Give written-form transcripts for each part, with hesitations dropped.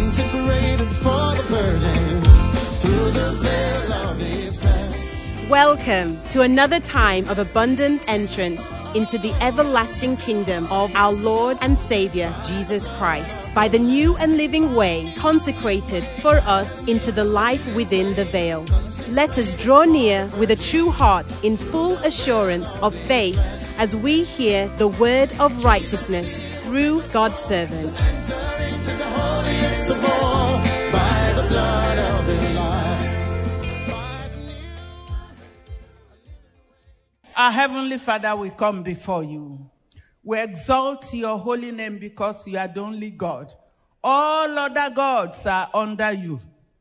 consecrated for the virgins through the veil of his flesh. Welcome to another time of abundant entrance into the everlasting kingdom of our Lord and Savior, Jesus Christ, by the new and living way consecrated for us into the life within the veil. Let us draw near with a true heart in full assurance of faith as we hear the word of righteousness through God's servant. Enter into the holiest of all by the blood of his Lamb. Our Heavenly Father, we come before you. We exalt your holy name because you are the only God. All other gods are under you.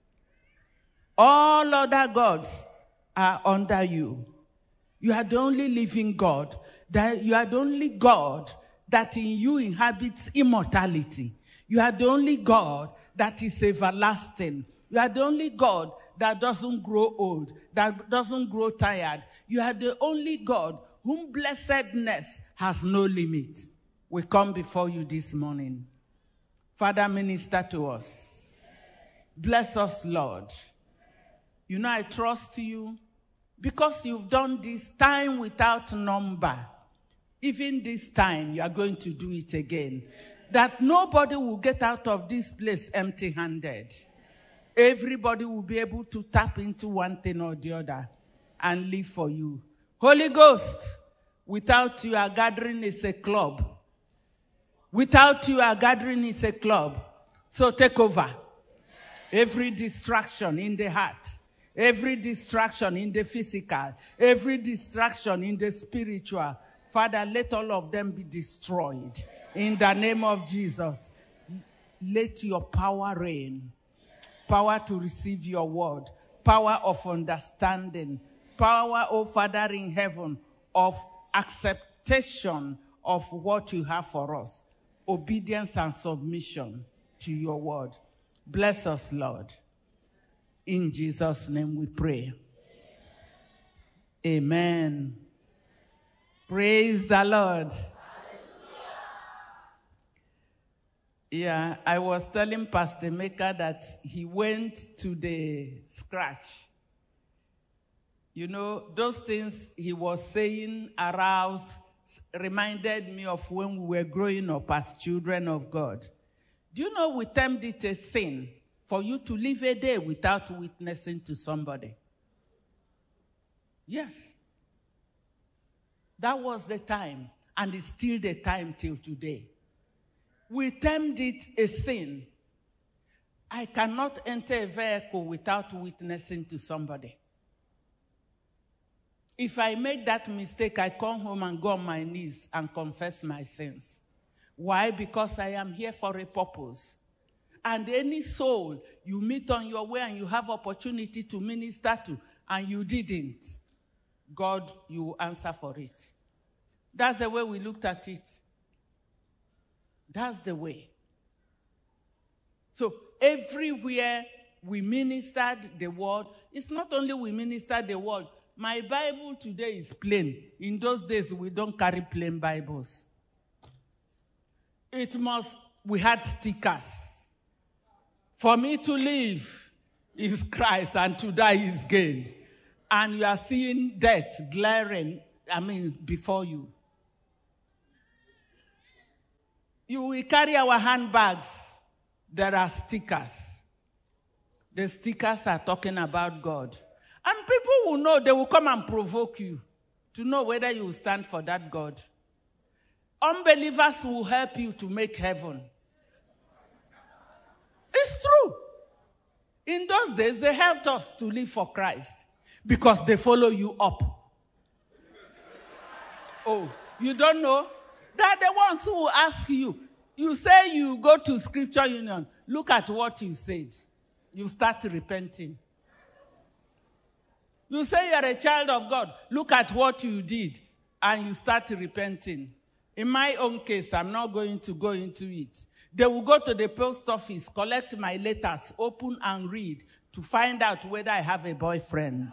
All other gods are under you. You are the only living God. You are the only God that in you inhabits immortality. You are the only God that is everlasting. You are the only God that doesn't grow old, that doesn't grow tired. You are the only God whom blessedness has no limit. We come before you this morning. Father, minister to us. Bless us, Lord. You know, I trust you because you've done this time without number. Even this time, you are going to do it again. That nobody will get out of this place empty-handed. Everybody will be able to tap into one thing or the other and live for you. Holy Ghost, without you, our gathering is a club. Without you, our gathering is a club. So take over. Every distraction in the heart, every distraction in the physical, every distraction in the spiritual, Father, let all of them be destroyed. In the name of Jesus, let your power reign. Power to receive your word. Power of understanding. Power, oh Father in heaven, of acceptation of what you have for us. Obedience and submission to your word. Bless us, Lord. In Jesus' name we pray. Amen. Praise the Lord. Yeah, I was telling Pastor Maker that he went to the scratch. You know, those things he was saying reminded me of when we were growing up as children of God. Do you know we termed it a sin for you to live a day without witnessing to somebody? Yes. That was the time, and it's still the time till today. We termed it a sin. I cannot enter a vehicle without witnessing to somebody. If I make that mistake, I come home and go on my knees and confess my sins. Why? Because I am here for a purpose. And any soul you meet on your way and you have opportunity to minister to, and you didn't, God, you will answer for it. That's the way we looked at it. That's the way. So everywhere we ministered the word, it's not only we ministered the word. My Bible today is plain. In those days, we don't carry plain Bibles. We had stickers. For me to live is Christ and to die is gain. And you are seeing death glaring, before you. We carry our handbags. There are stickers. The stickers are talking about God. And people will know, they will come and provoke you to know whether you will stand for that God. Unbelievers will help you to make heaven. It's true. In those days, they helped us to live for Christ because they follow you up. Oh, you don't know? They're the ones who will ask you. You say you go to Scripture Union. Look at what you said. You start repenting. You say you're a child of God. Look at what you did. And you start repenting. In my own case, I'm not going to go into it. They will go to the post office, collect my letters, open and read to find out whether I have a boyfriend.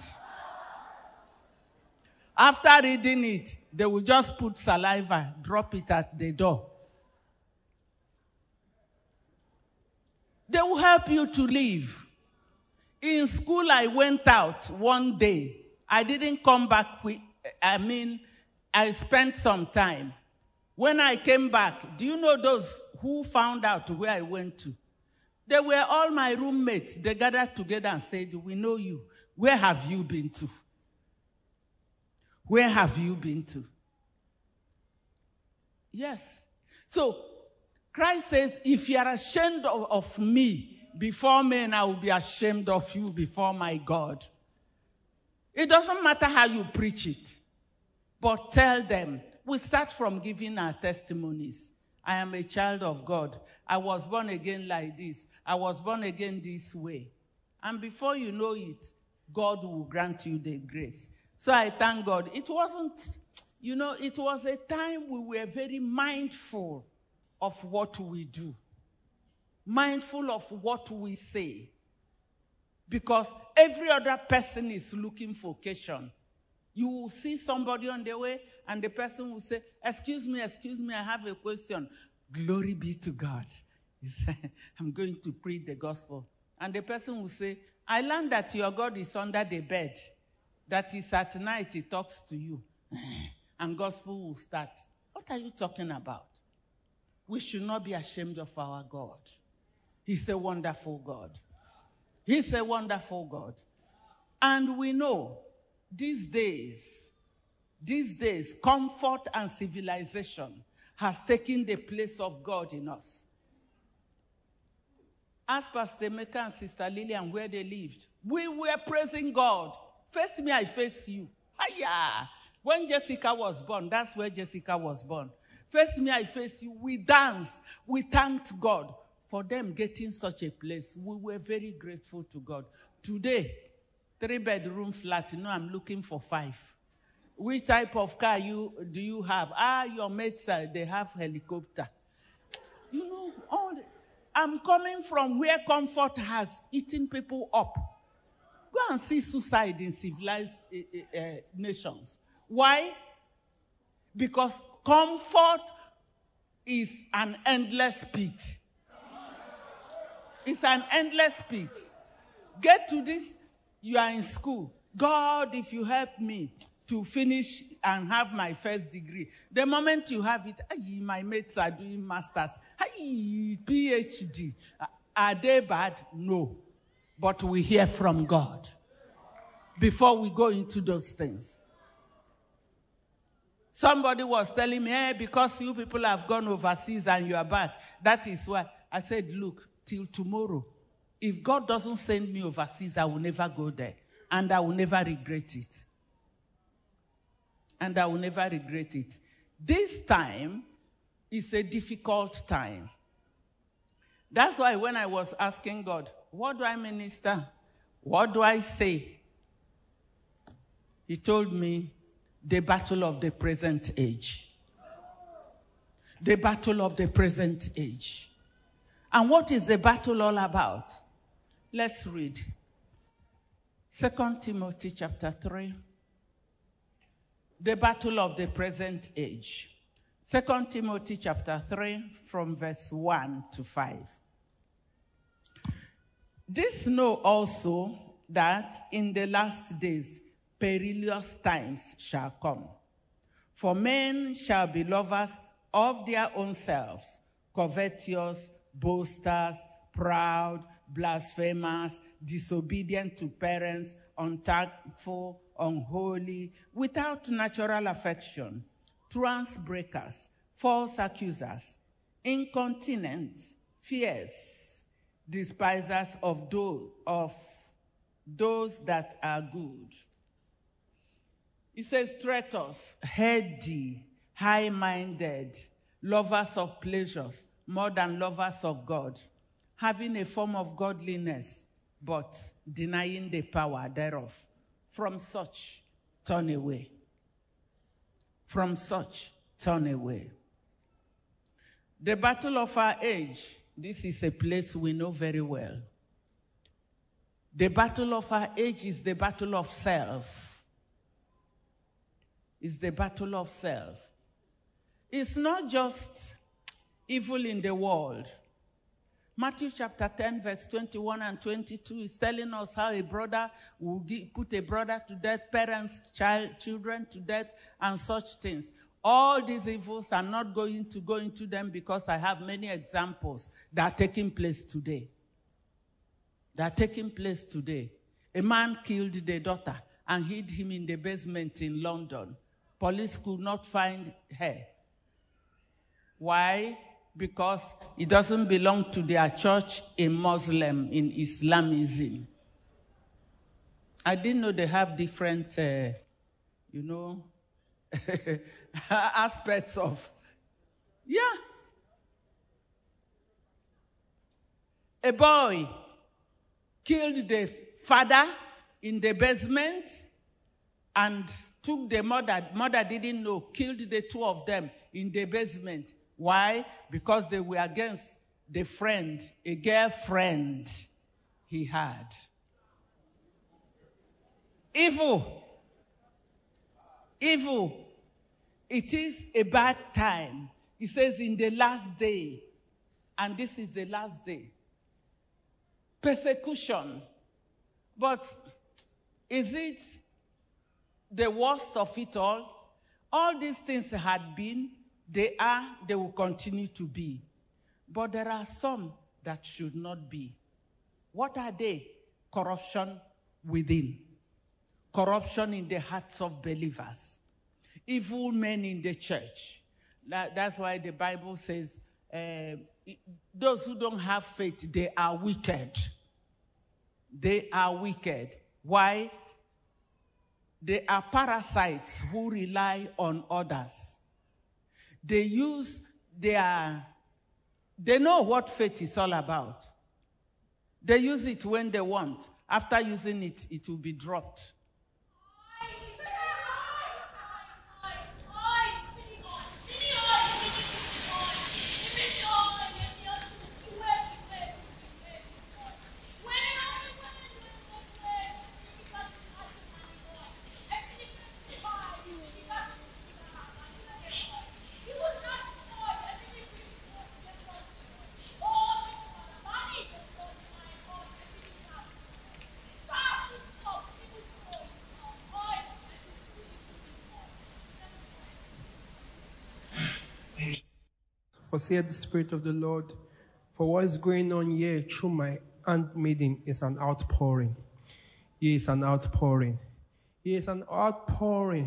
After reading it, they will just put saliva, drop it at the door. They They will help you to live. In school, I went out one day. I didn't come back I spent some time. When I came back, do you know those who found out where I went to? They were all my roommates. They gathered together and said, we know you. Where have you been to? Where have you been to? Yes. So, Christ says, if you are ashamed of me before men, I will be ashamed of you before my God. It doesn't matter how you preach it, but tell them. We start from giving our testimonies. I am a child of God. I was born again like this. I was born again this way. And before you know it, God will grant you the grace. So I thank God. It wasn't, it was a time we were very mindful of what we do. Mindful of what we say. Because every other person is looking for occasion. You will see somebody on the way, and the person will say, excuse me, I have a question. Glory be to God. He said, I'm going to preach the gospel. And the person will say, I learned that your God is under the bed. That is at night he talks to you. And gospel will start. What are you talking about? We should not be ashamed of our God. He's a wonderful God. He's a wonderful God. And we know these days, comfort and civilization has taken the place of God in us. Ask Pastor Emeka and Sister Lillian where they lived. We were praising God. Face me, I face you. Hiya! When Jessica was born, that's where Jessica was born. Face me, I face you. We danced. We thanked God for them getting such a place. We were very grateful to God. Today, 3-bedroom flat. I'm looking for 5. Which type of car do you have? Your mates, they have helicopter. I'm coming from where comfort has eaten people up. Go and see suicide in civilized nations. Why? Because comfort is an endless pit. It's an endless pit. Get to this. You are in school. God, if you help me to finish and have my first degree. The moment you have it, my mates are doing masters. PhD. Are they bad? No. But we hear from God before we go into those things. Somebody was telling me, because you people have gone overseas and you are back, that is why. I said, look, till tomorrow, if God doesn't send me overseas, I will never go there. And I will never regret it. And I will never regret it. This time is a difficult time. That's why when I was asking God, what do I minister? What do I say? He told me, the battle of the present age. The battle of the present age. And what is the battle all about? Let's read. 2 Timothy chapter 3. The battle of the present age. 2 Timothy chapter 3 from verse 1 to 5. This know also that in the last days perilous times shall come. For men shall be lovers of their own selves, covetous, boasters, proud, blasphemers, disobedient to parents, unthankful, unholy, without natural affection, trance breakers, false accusers, incontinent, fierce, despisers of those that are good. It says traitors, heady, high-minded, lovers of pleasures more than lovers of God, having a form of godliness, but denying the power thereof. From such, turn away. From such, turn away. The battle of our age, this is a place we know very well. The battle of our age is the battle of self. It's the battle of self. It's not just evil in the world. Matthew chapter 10, verse 21 and 22 is telling us how a brother will put a brother to death, parents, children to death, and such things. All these evils are not going to go into them because I have many examples that are taking place today. They are taking place today. A man killed the daughter and hid him in the basement in London. Police could not find her. Why? Because it doesn't belong to their church, a Muslim in Islamism. I didn't know they have different, aspects of, A boy killed the father in the basement and took the mother. Mother didn't know, killed the two of them in the basement. Why? Because they were against the friend, a girlfriend he had. Evil. Evil. It is a bad time. He says in the last day, and this is the last day. Persecution. But is it the worst of it all? All these things had been, they are, they will continue to be. But there are some that should not be. What are they? Corruption within. Corruption in the hearts of believers. Evil men in the church. That's why the Bible says, those who don't have faith, they are wicked. They are wicked. Why? They are parasites who rely on others. They know what faith is all about. They use it when they want. After using it, it will be dropped. For saith the Spirit of the Lord, for what is going on here through my handmaiden is an outpouring. Here is an outpouring. Here is an outpouring.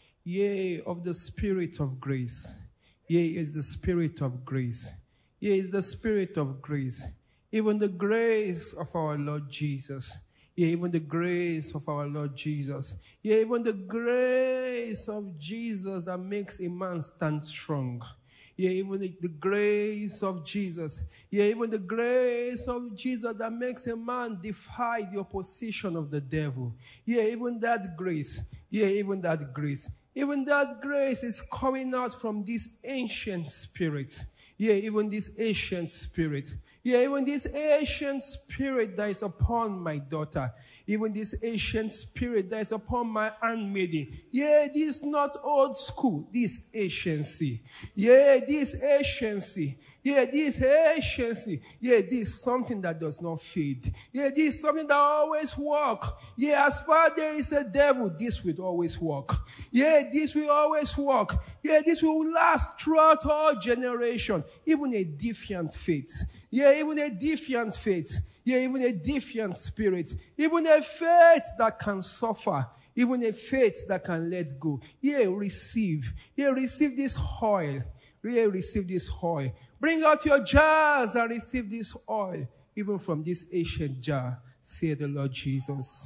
Yea, of the Spirit of grace. Yea, is the Spirit of grace. Yea, is the Spirit of grace. Even the grace of our Lord Jesus. Yea, even the grace of our Lord Jesus. Yea, even the grace of Jesus that makes a man stand strong. Yeah, even the grace of Jesus. Yeah, even the grace of Jesus that makes a man defy the opposition of the devil. Yeah, even that grace. Yeah, even that grace. Even that grace is coming out from this ancient spirit. Yeah, even this ancient spirit. Yeah, even this ancient spirit that is upon my daughter. Even this ancient spirit that is upon my handmaiden. Yeah, this is not old school. This anciency. Yeah, this anciency. Yeah, this anciency. Yeah, this is something that does not fade. Yeah, this is something that always works. Yeah, as far there is a devil, this will always work. Yeah, this will always work. Yeah, this will last throughout all generations. Even a defiant faith. Yeah, even a defiant faith. Yeah, even a defiant spirit. Even a faith that can suffer. Even a faith that can let go. Yeah, receive. Yeah, receive this oil. Yeah, receive this oil. Bring out your jars and receive this oil. Even from this ancient jar, say the Lord Jesus.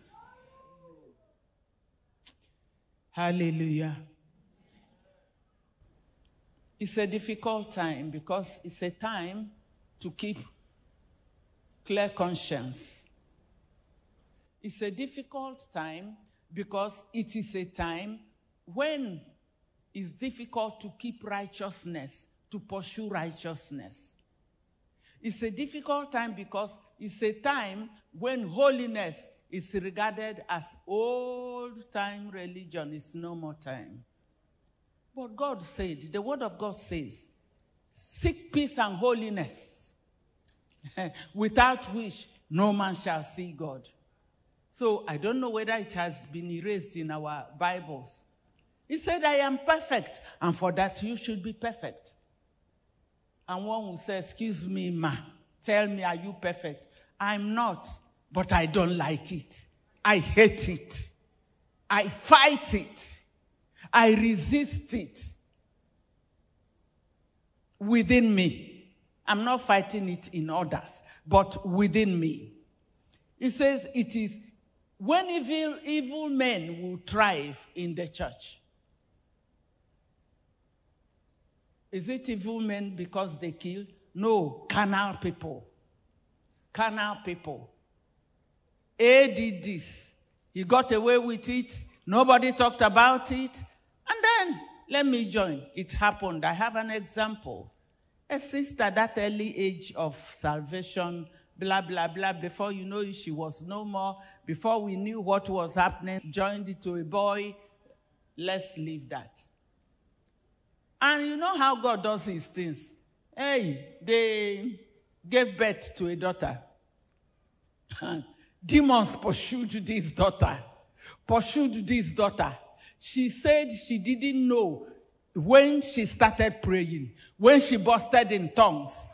Hallelujah. It's a difficult time because it's a time to keep clear conscience. It's a difficult time because it is a time when it's difficult to keep righteousness, to pursue righteousness. It's a difficult time because it's a time when holiness is regarded as old-time religion. It's no more time. But God said, the word of God says, seek peace and holiness. without which no man shall see God. So I don't know whether it has been erased in our Bibles. He said, I am perfect, and for that you should be perfect. And one will say, excuse me, ma, tell me, are you perfect? I'm not, but I don't like it. I hate it. I fight it. I resist it within me. I'm not fighting it in others, but within me. He says it is when evil men will thrive in the church. Is it evil men because they kill? No, carnal people. Carnal people. A did this. He got away with it. Nobody talked about it. And then, let me join. It happened. I have an example. A sister, that early age of salvation, blah, blah, blah. Before you know it, she was no more. Before we knew what was happening, joined it to a boy. Let's leave that. And you know how God does his things. Hey, they gave birth to a daughter. Demons pursued this daughter. She said she didn't know when she started praying, when she busted in tongues.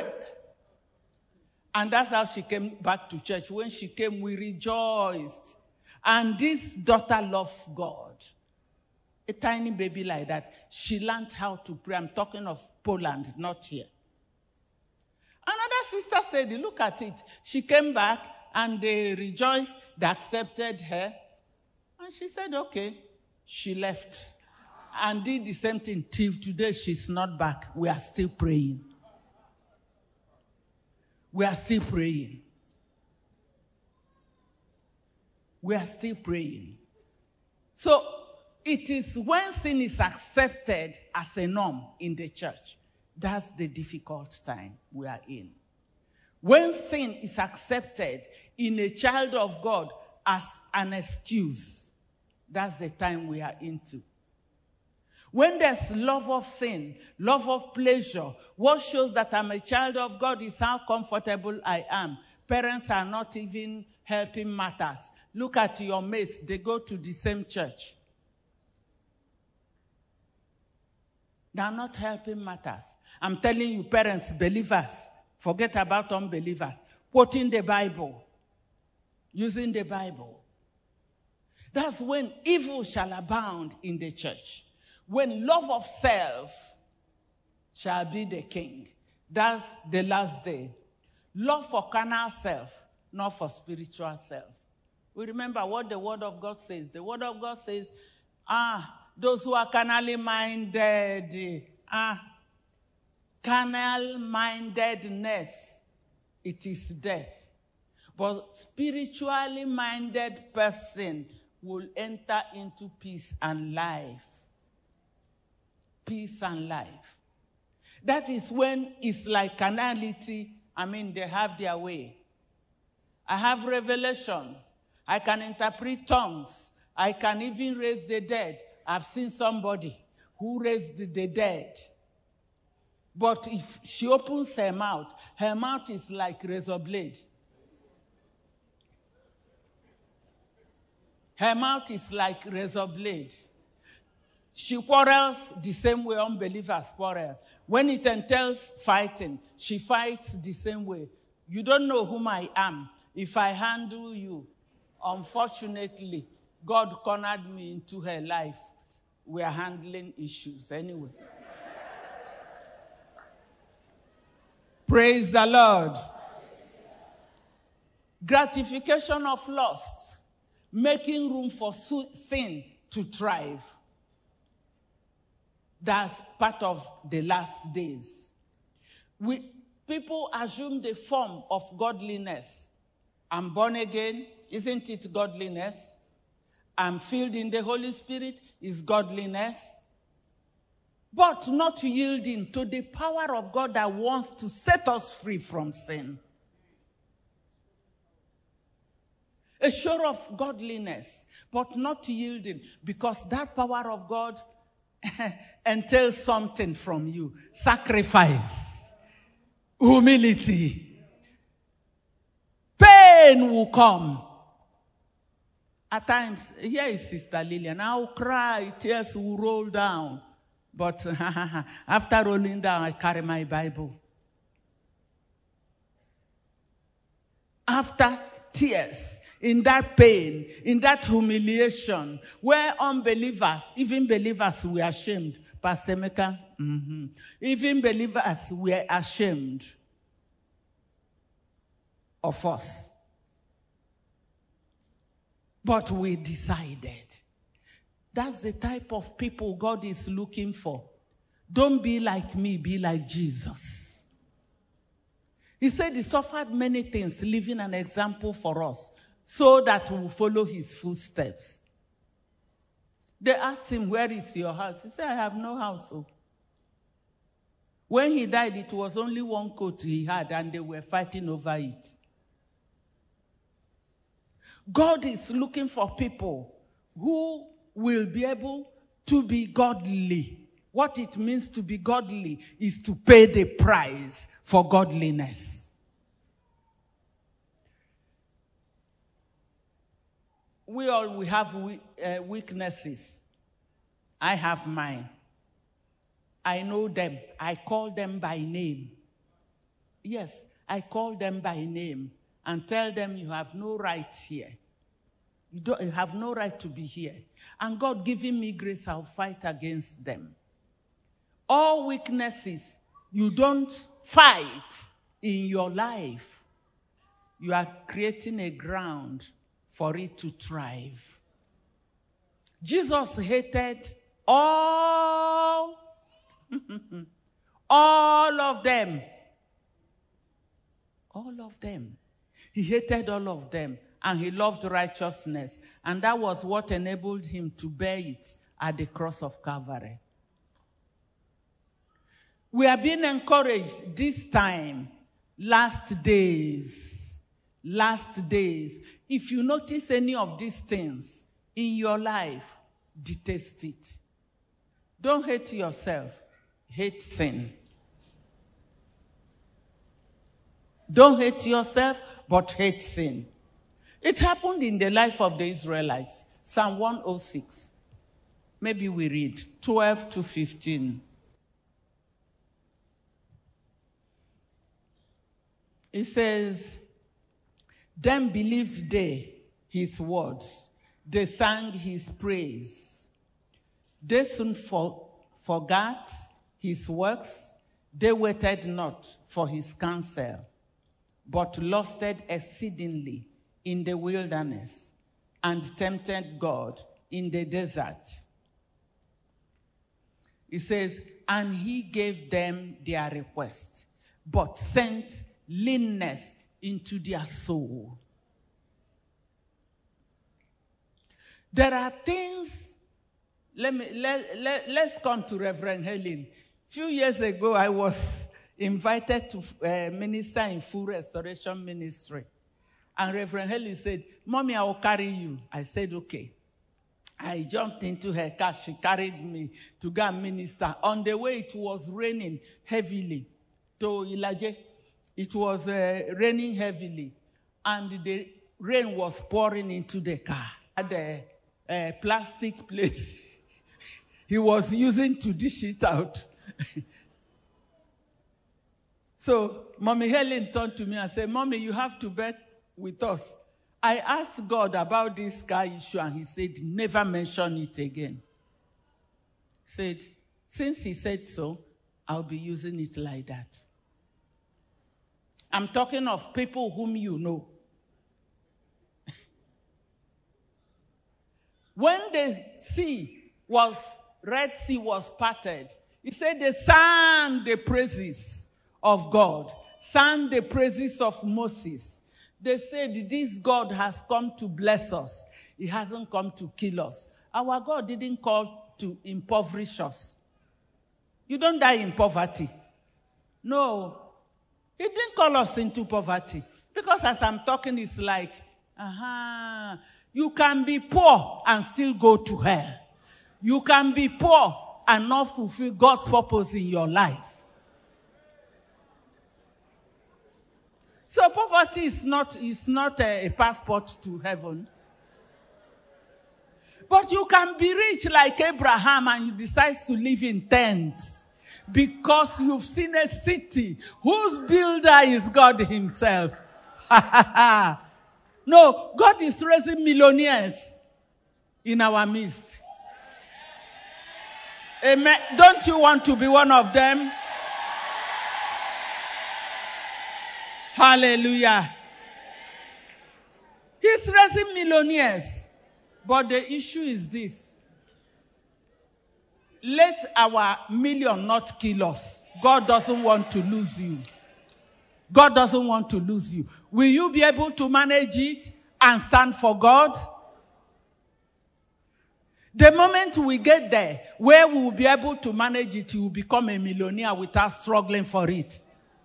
And that's how she came back to church. When she came, we rejoiced. And this daughter loves God. A tiny baby like that. She learned how to pray. I'm talking of Poland, not here. Another sister said, look at it. She came back and they rejoiced. They accepted her. And she said, okay. She left and did the same thing till today. She's not back. We are still praying. We are still praying. We are still praying. So, it is when sin is accepted as a norm in the church, that's the difficult time we are in. When sin is accepted in a child of God as an excuse, that's the time we are into. When there's love of sin, love of pleasure, what shows that I'm a child of God is how comfortable I am. Parents are not even helping matters. Look at your mates, they go to the same church. They are not helping matters. I'm telling you, parents, believers, forget about unbelievers. Quoting the Bible, using the Bible. That's when evil shall abound in the church. When love of self shall be the king. That's the last day. Love for carnal self, not for spiritual self. We remember what the Word of God says. The Word of God says, those who are carnally minded, carnal mindedness, it is death. But spiritually minded person will enter into peace and life. Peace and life. That is when it's like carnality. They have their way. I have revelation. I can interpret tongues. I can even raise the dead. I've seen somebody who raised the dead. But if she opens her mouth is like razor blade. Her mouth is like razor blade. She quarrels the same way unbelievers quarrel. When it entails fighting, she fights the same way. You don't know whom I am. If I handle you, unfortunately, God cornered me into her life. We are handling issues anyway. Praise the Lord. Gratification of lust, making room for sin to thrive. That's part of the last days. People assume the form of godliness. I'm born again, isn't it godliness? I'm filled in the Holy Spirit, is godliness. But not yielding to the power of God that wants to set us free from sin. A show of godliness, but not yielding, because that power of God entails something from you. Sacrifice, humility, pain will come. At times, here is Sister Lillian. I'll cry, tears will roll down. But after rolling down, I carry my Bible. After tears, in that pain, in that humiliation, where unbelievers, even believers were ashamed. Pastor Emeka, even believers were ashamed of us. But we decided. That's the type of people God is looking for. Don't be like me, be like Jesus. He said he suffered many things, leaving an example for us, so that we will follow his footsteps. They asked him, where is your house? He said, I have no house. Oh. When he died, it was only one coat he had, and they were fighting over it. God is looking for people who will be able to be godly. What it means to be godly is to pay the price for godliness. We all have weaknesses. I have mine. I know them. I call them by name. Yes, I call them by name and tell them you have no right here. You have no right to be here. And God giving me grace, I'll fight against them. All weaknesses, you don't fight in your life. You are creating a ground for it to thrive. Jesus hated all of them. All of them. He hated all of them, and he loved righteousness. And that was what enabled him to bear it at the cross of Calvary. We are being encouraged this time, last days. If you notice any of these things in your life, detest it. Don't hate yourself. Hate sin. Don't hate yourself, but hate sin. It happened in the life of the Israelites. Psalm 106. Maybe we read 12 to 15. It says, then believed they his words. They sang his praise. They soon forgot his works. They waited not for his counsel, but lusted exceedingly in the wilderness and tempted God in the desert. It says, and he gave them their request, but sent leanness into their soul. There are things, let's come to Reverend Helen. A few years ago, I was invited to minister in Full Restoration Ministry. And Reverend Helen said, Mommy, I will carry you. I said, okay. I jumped into her car. She carried me to go and minister. On the way, it was raining heavily to Ilaje. It was raining heavily, and the rain was pouring into the car. The plastic plate he was using to dish it out. So Mommy Helen turned to me and said, Mommy, you have to bet with us. I asked God about this car issue, and he said, never mention it again. He said, since he said so, I'll be using it like that. I'm talking of people whom you know. When the Red Sea was parted, he said they sang the praises of God, sang the praises of Moses. They said, this God has come to bless us. He hasn't come to kill us. Our God didn't call to impoverish us. You don't die in poverty. No. He didn't call us into poverty. Because as I'm talking, it's like, you can be poor and still go to hell. You can be poor and not fulfill God's purpose in your life. So poverty is not a passport to heaven. But you can be rich like Abraham and you decide to live in tents because you've seen a city whose builder is God himself. No, God is raising millionaires in our midst. Amen. Don't you want to be one of them? Hallelujah. He's raising millionaires. But the issue is this. Let our million not kill us. God doesn't want to lose you. God doesn't want to lose you. Will you be able to manage it and stand for God? The moment we get there, where we will be able to manage it, you will become a millionaire without struggling for it.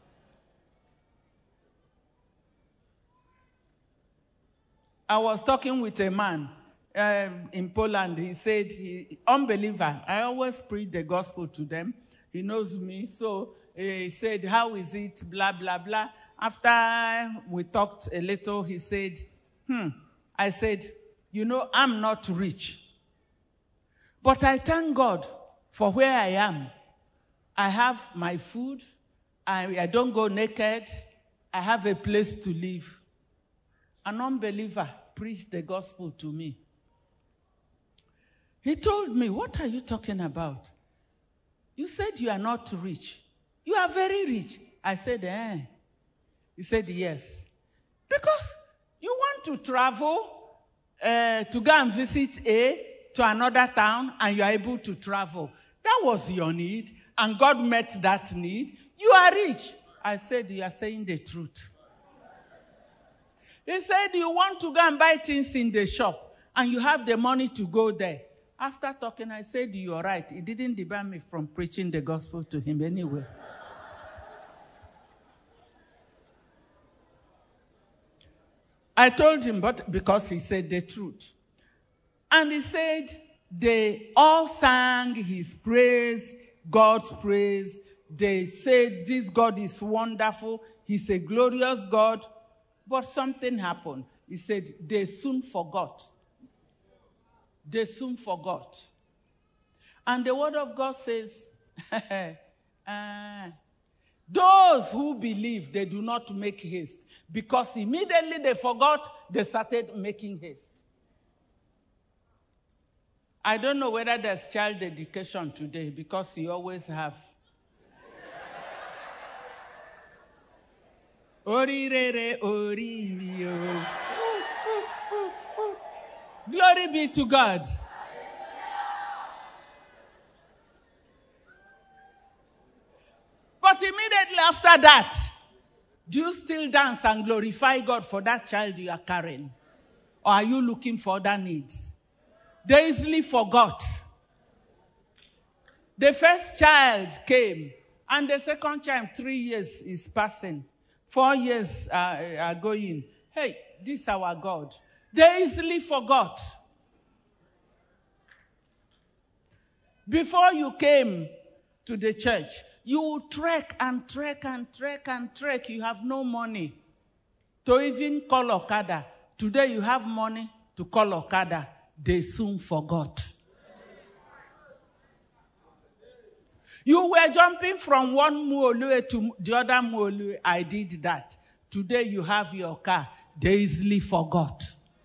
I was talking with a man in Poland. He said, unbeliever, I always preach the gospel to them. He knows me. So he said, how is it? Blah, blah, blah. After we talked a little, he said, I said, I'm not rich. But I thank God for where I am. I have my food. I don't go naked. I have a place to live. An unbeliever preached the gospel to me. He told me, what are you talking about? You said you are not rich. You are very rich. I said, He said, yes. Because you want to travel to go and visit to another town, and you are able to travel. That was your need, and God met that need. You are rich. I said, you are saying the truth. He said, you want to go and buy things in the shop, and you have the money to go there. After talking, I said, you're right. It didn't debar me from preaching the gospel to him anyway. I told him, but because he said the truth. And he said, they all sang his praise, God's praise. They said, this God is wonderful. He's a glorious God. But something happened. He said, they soon forgot. They soon forgot. And the word of God says, those who believe, they do not make haste. Because immediately they forgot, they started making haste. I don't know whether there's child education today, because you always have. Glory be to God. But immediately after that, do you still dance and glorify God for that child you are carrying? Or are you looking for other needs? They easily forgot. The first child came, and the second child, 3 years is passing. 4 years are going. Hey, this is our God. They easily forgot. Before you came to the church, you would trek and trek and trek and trek. You have no money to even call Okada. Today you have money to call Okada. They soon forgot. You were jumping from one Muolue to the other Muolue. I did that. Today you have your car. They easily forgot.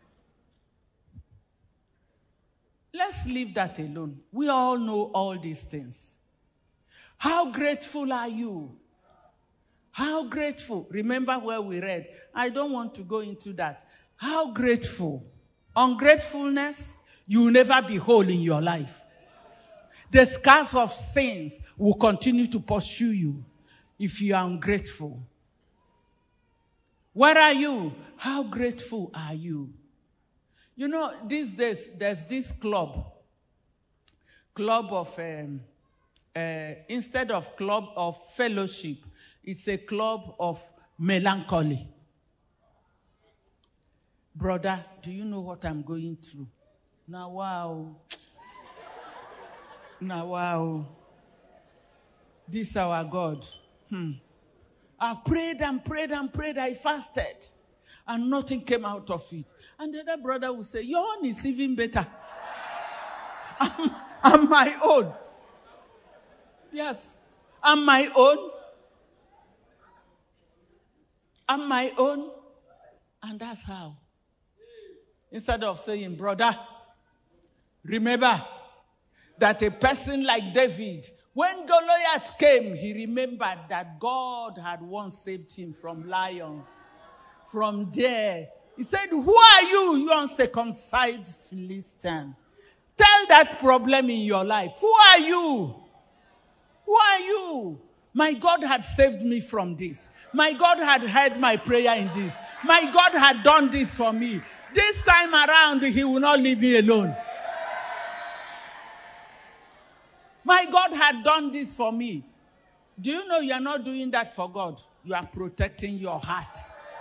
Let's leave that alone. We all know all these things. How grateful are you? How grateful? Remember where we read. I don't want to go into that. How grateful? Ungratefulness, you will never be whole in your life. The scars of sins will continue to pursue you if you are ungrateful. Where are you? How grateful are you? You know, these days, there's this club of, instead of club of fellowship, it's a club of melancholy. Brother, do you know what I'm going through? Now, wow. Now, wow. This is our God. I prayed and prayed and prayed. I fasted. And nothing came out of it. And the other brother will say, your own is even better. I'm my own. Yes. I'm my own. I'm my own. And that's how. Instead of saying, brother, remember that a person like David, when Goliath came, he remembered that God had once saved him from lions. From there, he said, who are you, you uncircumcised Philistine? Tell that problem in your life. Who are you? Who are you? My God had saved me from this. My God had heard my prayer in this. My God had done this for me. This time around, he will not leave me alone. My God had done this for me. Do you know you are not doing that for God? You are protecting your heart.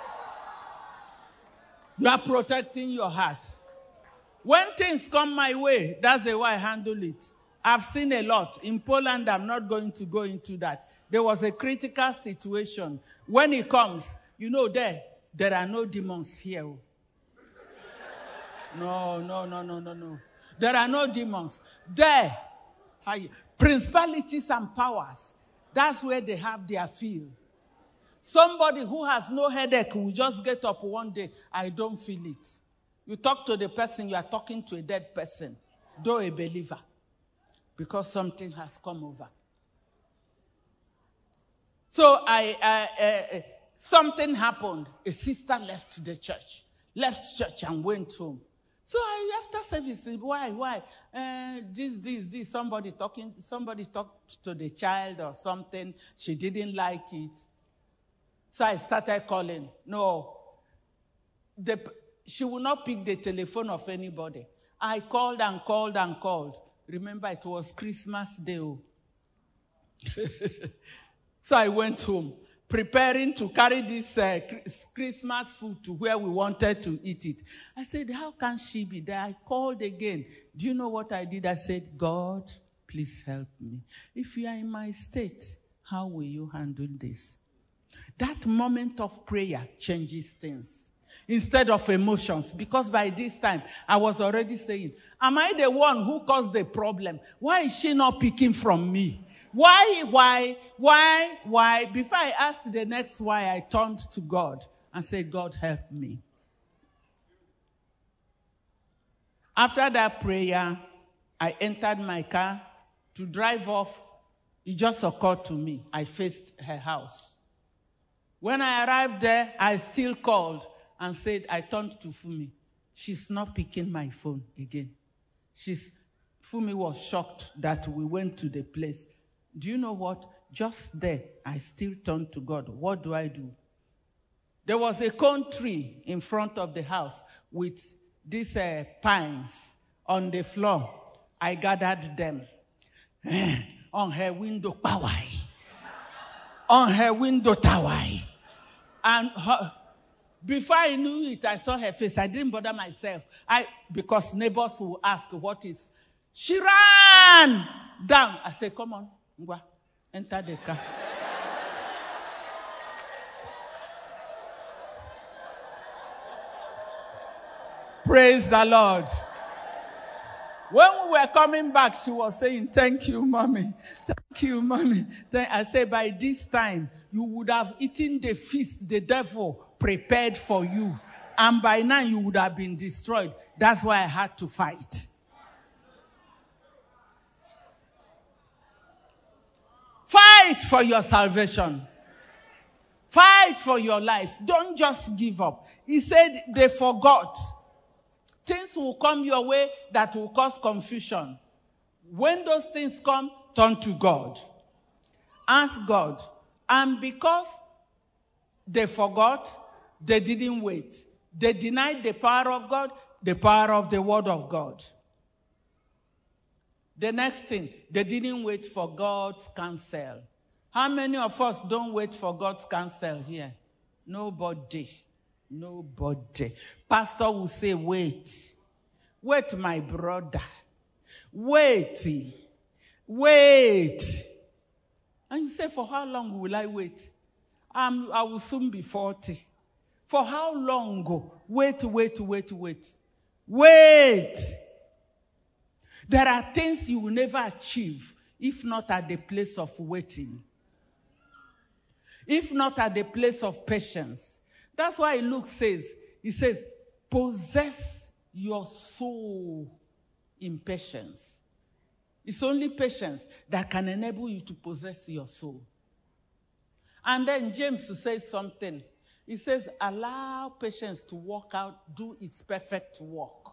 You are protecting your heart. When things come my way, that's the way I handle it. I've seen a lot. In Poland, I'm not going to go into that. There was a critical situation. When it comes, you know, there are no demons here. No. There are no demons. There, principalities and powers, that's where they have their field. Somebody who has no headache will just get up one day, I don't feel it. You talk to the person, you are talking to a dead person, though a believer, because something has come over. So something happened. A sister left church and went home. So after service, said, why? This, somebody talked to the child or something. She didn't like it. So I started calling. No. She would not pick the telephone of anybody. I called and called and called. Remember, it was Christmas Day. So I went home, preparing to carry this Christmas food to where we wanted to eat it. I said, how can she be there? I called again. Do you know what I did? I said, God, please help me. If you are in my state, how will you handle this? That moment of prayer changes things instead of emotions. Because by this time, I was already saying, am I the one who caused the problem? Why is she not picking from me? Why? Before I asked the next why, I turned to God and said, God, help me. After that prayer, I entered my car to drive off. It just occurred to me. I faced her house. When I arrived there, I still called and said, I turned to Fumi. She's not picking my phone again. Fumi was shocked that we went to the place. Do you know what? Just there, I still turned to God. What do I do? There was a cone tree in front of the house with these pines on the floor. I gathered them. On her window, pawai. On her window, tawai. And before I knew it, I saw her face. I didn't bother myself. Because neighbors will ask, what is? She ran down. I said, come on, Ngwa, enter the car. Praise the Lord. When we were coming back, she was saying, thank you, mommy. Thank you, mommy. Then I said, by this time, you would have eaten the feast the devil prepared for you. And by now, you would have been destroyed. That's why I had to fight. Fight for your salvation. Fight for your life. Don't just give up. He said they forgot. Things will come your way that will cause confusion. When those things come, turn to God. Ask God. And because they forgot, they didn't wait. They denied the power of God, the power of the word of God. The next thing, they didn't wait for God's counsel. How many of us don't wait for God's counsel here? Nobody. Pastor will say, wait. Wait, my brother. Wait. And you say, for how long will I wait? I will soon be 40. For how long? Wait. There are things you will never achieve if not at the place of waiting. If not at the place of patience. That's why Luke says, he says, possess your soul in patience. It's only patience that can enable you to possess your soul. And then James says something. He says, allow patience to work out, do its perfect work.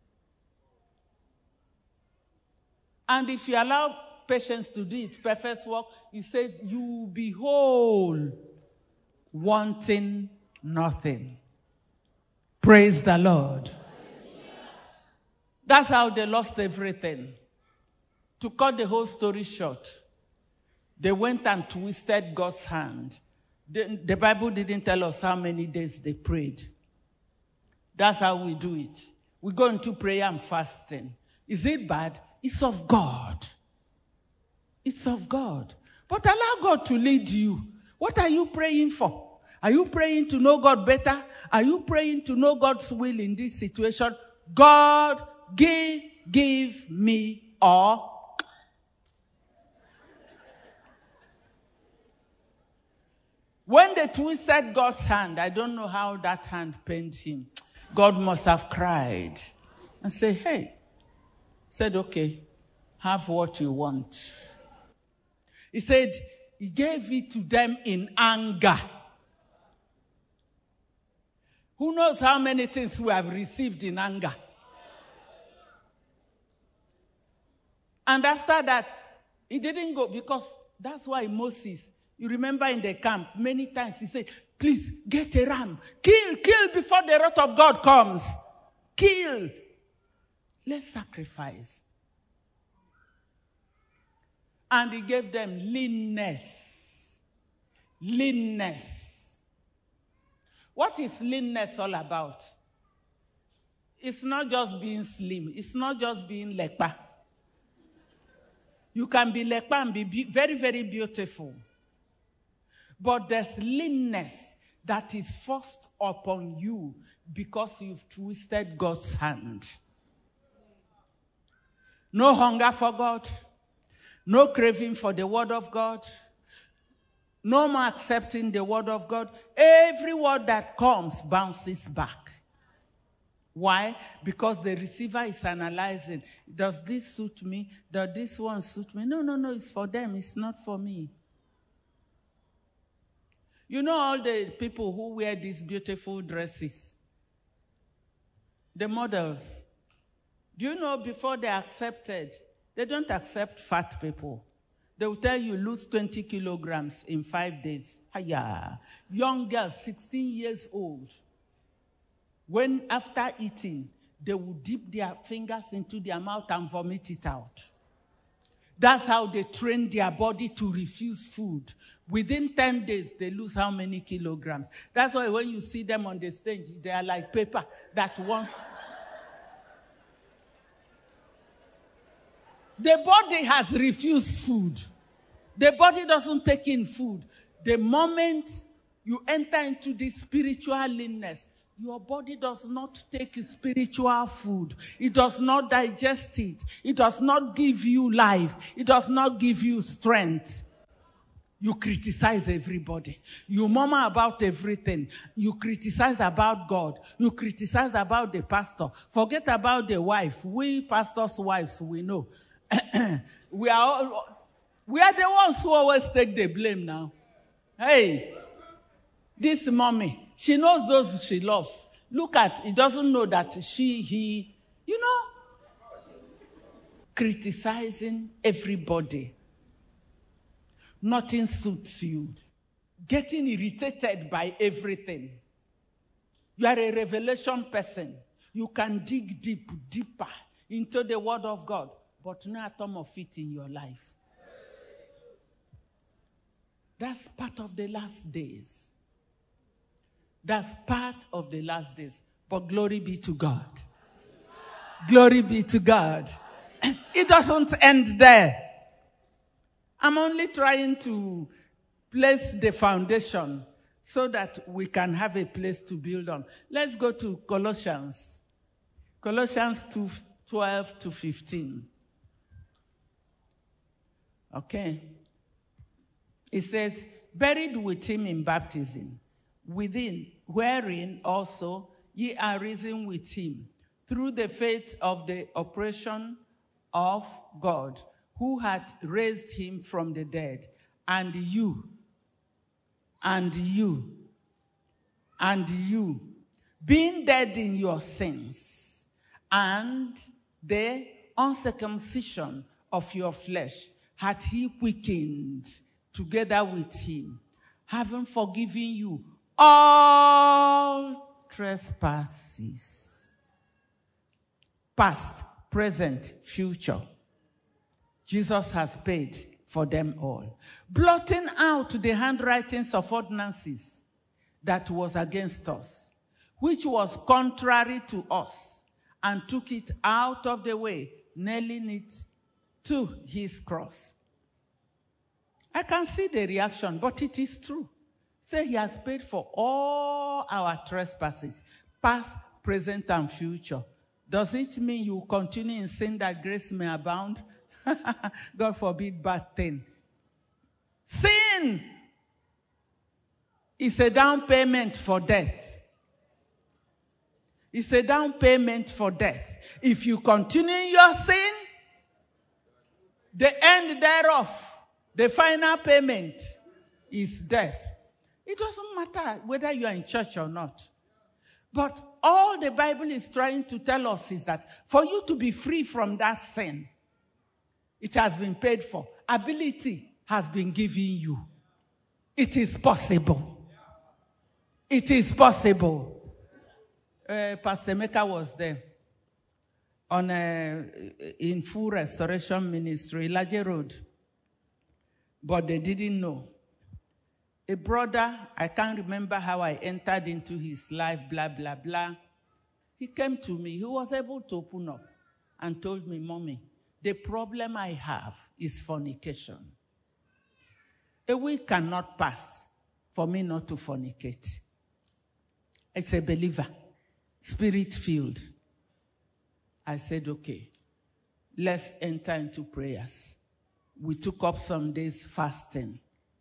And if you allow patience to do its perfect work, he says, you will be whole, wanting nothing. Praise the Lord. That's how they lost everything. To cut the whole story short, they went and twisted God's hand. The Bible didn't tell us how many days they prayed. That's how we do it. We go into prayer and fasting. Is it bad? It's of God. It's of God. But allow God to lead you. What are you praying for? Are you praying to know God better? Are you praying to know God's will in this situation? God, give me all. When they twisted God's hand, I don't know how that hand pained him. God must have cried and said, hey. Said, okay, have what you want. He said, he gave it to them in anger. Who knows how many things we have received in anger? And after that, he didn't go because that's why Moses, you remember in the camp, many times he said, please get a ram. Kill before the wrath of God comes. Kill. Let's sacrifice. And he gave them leanness. Leanness. What is leanness all about? It's not just being slim. It's not just being lekpa. You can be lekpa and be very, very beautiful. But there's leanness that is forced upon you because you've twisted God's hand. No hunger for God. No craving for the word of God. No more accepting the word of God. Every word that comes bounces back. Why? Because the receiver is analyzing. Does this suit me? Does this one suit me? No, it's for them. It's not for me. You know all the people who wear these beautiful dresses? The models. Do you know before they're accepted, they don't accept fat people. They will tell you lose 20 kilograms in 5 days. Hiya. Young girls, 16 years old. When after eating, they will dip their fingers into their mouth and vomit it out. That's how they train their body to refuse food. Within 10 days, they lose how many kilograms? That's why when you see them on the stage, they are like paper that wants... The body has refused food. The body doesn't take in food. The moment you enter into this spiritual leanness, your body does not take spiritual food. It does not digest it. It does not give you life. It does not give you strength. You criticize everybody. You murmur about everything. You criticize about God. You criticize about the pastor. Forget about the wife. We pastors' wives, we know. We are the ones who always take the blame now. Hey, this mommy, she knows those she loves. Look at, he doesn't know that he, criticizing everybody. Nothing suits you. Getting irritated by everything. You are a revelation person. You can dig deeper into the word of God, but no atom of it in your life. That's part of the last days. That's part of the last days. But glory be to God. Glory be to God. It doesn't end there. I'm only trying to place the foundation so that we can have a place to build on. Let's go to Colossians. Colossians 2:12 to 15. Okay. It says, buried with him in baptism, wherein also ye are risen with him, through the faith of the operation of God, who hath raised him from the dead, and you, being dead in your sins, and the uncircumcision of your flesh, hath he quickened together with him, having forgiven you all trespasses, past, present, future. Jesus has paid for them all, blotting out the handwritings of ordinances that was against us, which was contrary to us, and took it out of the way, nailing it to his cross. I can see the reaction, but it is true. Say he has paid for all our trespasses, past, present, and future. Does it mean you continue in sin that grace may abound? God forbid bad thing. Sin is a down payment for death. It's a down payment for death. If you continue in your sin, the end thereof, the final payment, is death. It doesn't matter whether you are in church or not. But all the Bible is trying to tell us is that for you to be free from that sin, it has been paid for. Ability has been given you. It is possible. It is possible. Pastor Mecca was there on in Full Restoration Ministry, Elijah Road. But they didn't know. A brother, I can't remember how I entered into his life, blah, blah, blah. He came to me. He was able to open up and told me, Mommy, the problem I have is fornication. A week cannot pass for me not to fornicate. It's a believer, spirit-filled. I said, okay, let's enter into prayers. We took up some days fasting.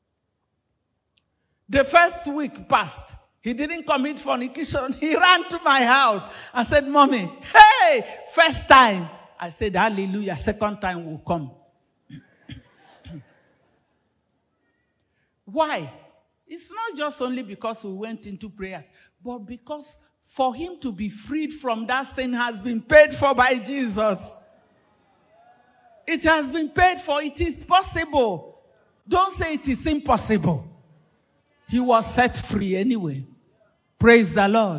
The first week passed. He didn't commit fornication. He ran to my house and said, Mommy, hey, first time. I said, hallelujah, second time will come. Why? It's not just only because we went into prayers, but because for him to be freed from that sin has been paid for by Jesus. It has been paid for. It is possible. Don't say it is impossible. He was set free anyway. Praise the Lord.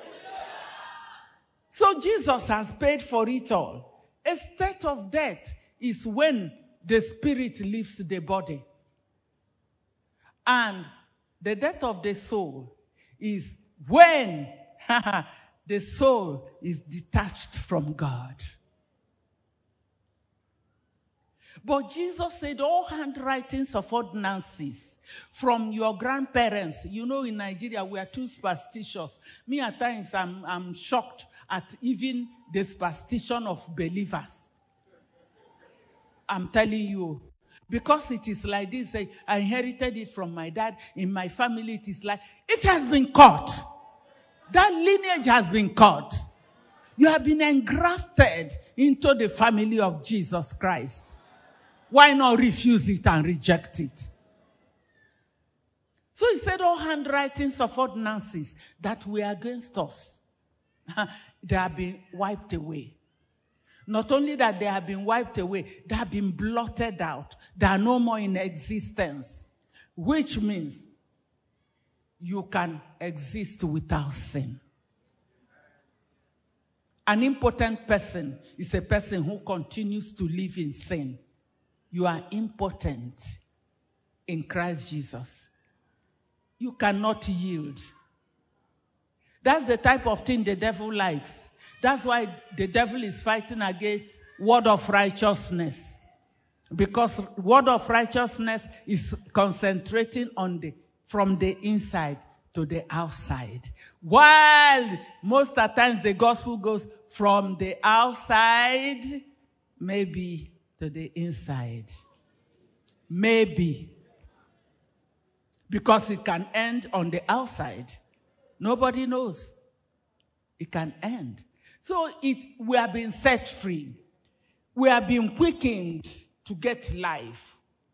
So Jesus has paid for it all. A state of death is when the spirit leaves the body. And the death of the soul is when the soul is detached from God. But Jesus said all handwritings of ordinances from your grandparents. You know, in Nigeria, we are too superstitious. Me, at times, I'm shocked at even the superstition of believers. I'm telling you. Because it is like this, I inherited it from my dad. In my family, it is like, it has been caught. That lineage has been caught. You have been engrafted into the family of Jesus Christ. Why not refuse it and reject it? So he said all handwritings of ordinances that were against us, they have been wiped away. Not only that they have been wiped away, they have been blotted out. They are no more in existence. Which means you can exist without sin. An impotent person is a person who continues to live in sin. You are impotent in Christ Jesus. You cannot yield. That's the type of thing the devil likes. That's why the devil is fighting against word of righteousness. Because word of righteousness is concentrating on from the inside. to the outside. While most of the times the gospel goes from the outside, maybe to the inside. Maybe. Because it can end on the outside. Nobody knows. It can end. So we have been set free. We have been quickened to get life.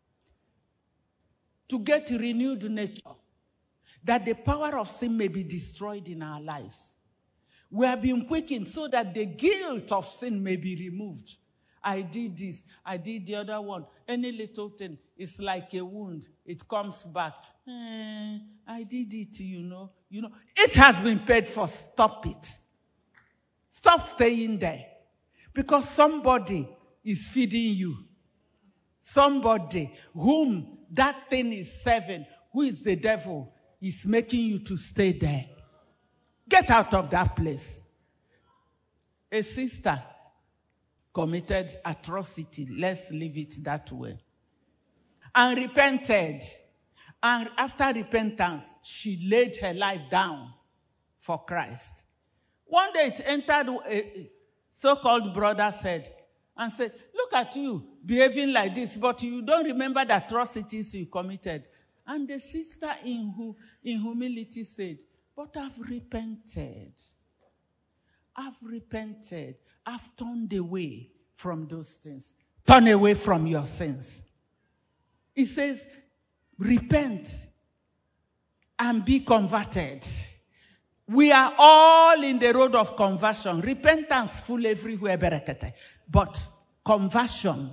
To get renewed nature. That the power of sin may be destroyed in our lives. We have been quickened so that the guilt of sin may be removed. I did this, I did the other one. Any little thing is like a wound. It comes back. I did it, you know. It has been paid for. Stop it. Stop staying there. Because somebody is feeding you. Somebody whom that thing is serving, who is the devil, is making you to stay there. Get out of that place. A sister committed atrocity. Let's leave it that way. And repented. And after repentance, she laid her life down for Christ. One day it entered, a so-called brother said, look at you behaving like this, but you don't remember the atrocities you committed. And the sister in humility said, but I've repented. I've repented. I've turned away from those things. Turn away from your sins. It says, repent and be converted. We are all in the road of conversion. Repentance full everywhere, berekete. But conversion,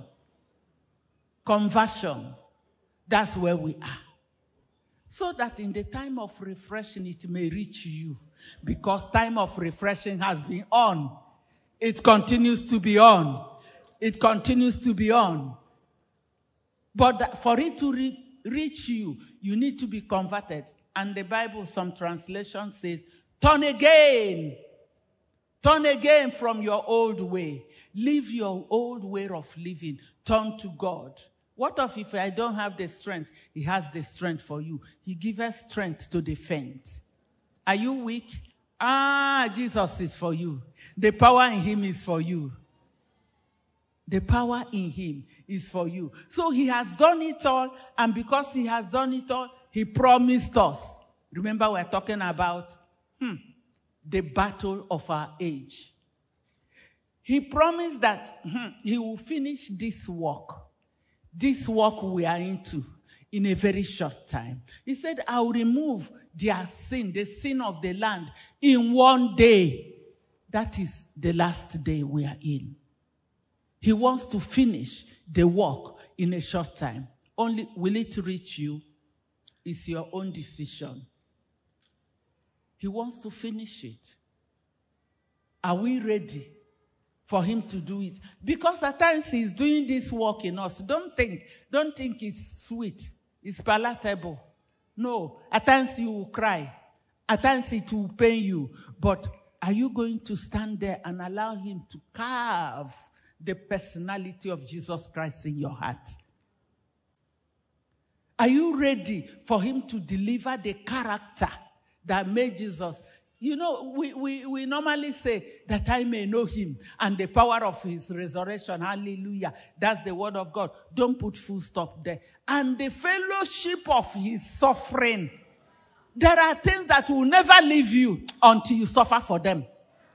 that's where we are. So that in the time of refreshing, it may reach you. Because time of refreshing has been on. It continues to be on. It continues to be on. But for it to reach you, you need to be converted. And the Bible, some translation says, turn again. Turn again from your old way. Leave your old way of living. Turn to God. What if I don't have the strength? He has the strength for you. He gives us strength to defend. Are you weak? Jesus is for you. The power in him is for you. The power in him is for you. So he has done it all, and because he has done it all, he promised us. Remember, we're talking about the battle of our age. He promised that he will finish this work we are into, in a very short time. He said, I will remove their sin, the sin of the land, in one day. That is the last day we are in. He wants to finish the work in a short time. Only will it reach you? It's your own decision. He wants to finish it. Are we ready for him to do it? Because at times he's doing this work in us. Don't think it's sweet. It's palatable. No. At times you will cry. At times it will pain you. But are you going to stand there and allow him to carve the personality of Jesus Christ in your heart? Are you ready for him to deliver the character that made Jesus? You know, we normally say that I may know him and the power of his resurrection. Hallelujah. That's the word of God. Don't put full stop there. And the fellowship of his suffering. There are things that will never leave you until you suffer for them.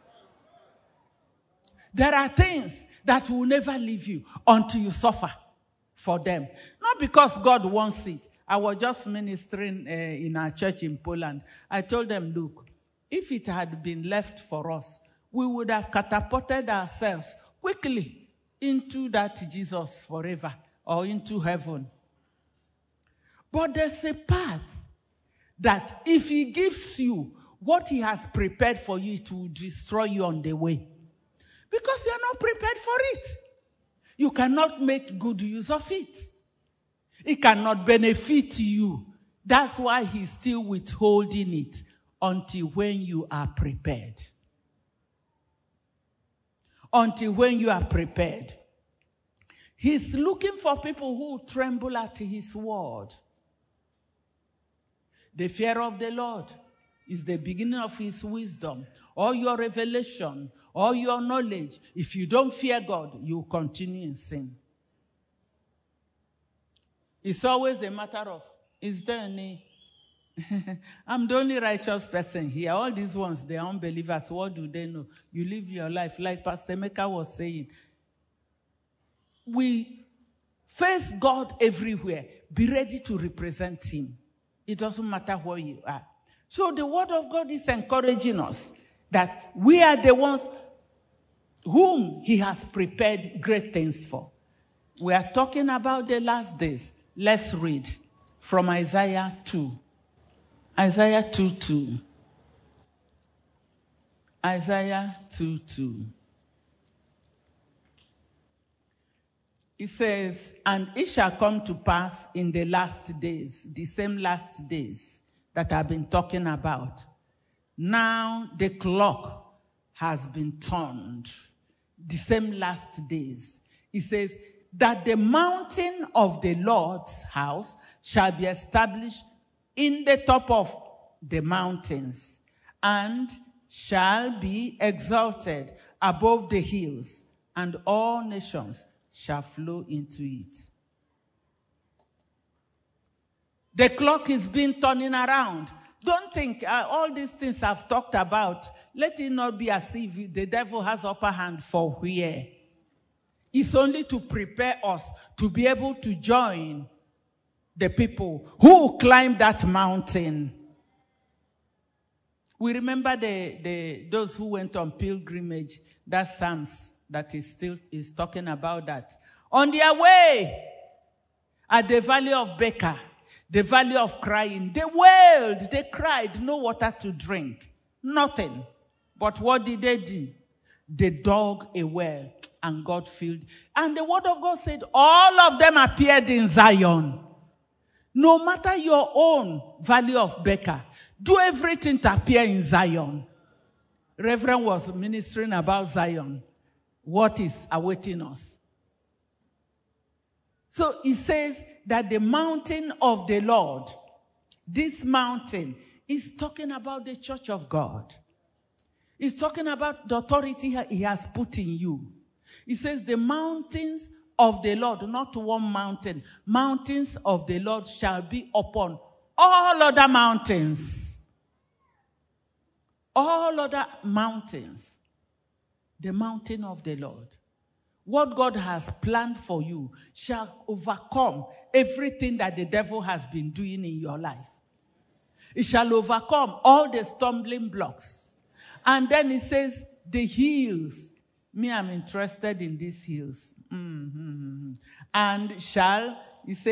There are things that will never leave you until you suffer for them. Not because God wants it. I was just ministering in our church in Poland. I told them, look, if it had been left for us, we would have catapulted ourselves quickly into that Jesus forever or into heaven. But there's a path that if he gives you what he has prepared for you, it will destroy you on the way. Because you're not prepared for it. You cannot make good use of it. It cannot benefit you. That's why he's still withholding it until when you are prepared. Until when you are prepared. He's looking for people who tremble at his word. The fear of the Lord is the beginning of his wisdom, or your revelation, or your knowledge, if you don't fear God, you continue in sin. It's always a matter of, is there any... I'm the only righteous person here. All these ones, they're unbelievers. What do they know? You live your life. Like Pastor Emeka was saying, we face God everywhere. Be ready to represent him. It doesn't matter where you are. So the word of God is encouraging us that we are the ones whom he has prepared great things for. We are talking about the last days. Let's read from Isaiah 2. Isaiah 2:2. Isaiah 2:2. It says, and it shall come to pass in the last days, the same last days that I've been talking about. Now the clock has been turned. The same last days. It says that the mountain of the Lord's house shall be established in the top of the mountains, and shall be exalted above the hills, and all nations shall flow into it. The clock is being turning around. Don't think all these things I've talked about, let it not be as if the devil has upper hand for where. It's only to prepare us to be able to join the people who climbed that mountain. We remember those who went on pilgrimage, that Psalms that is talking about that. On their way at the valley of Baca, the valley of crying, they wailed, they cried, no water to drink, nothing. But what did they do? They dug a well and God filled. And the word of God said, all of them appeared in Zion. No matter your own valley of Baca, do everything to appear in Zion. Reverend was ministering about Zion. What is awaiting us? So he says that the mountain of the Lord, this mountain, is talking about the church of God. He's talking about the authority he has put in you. He says the mountains of the Lord, not one mountain. Mountains of the Lord shall be upon all other mountains. All other mountains. The mountain of the Lord. What God has planned for you shall overcome everything that the devil has been doing in your life. It shall overcome all the stumbling blocks. And then it says, the hills. Me, I'm interested in these hills. Mm-hmm. And shall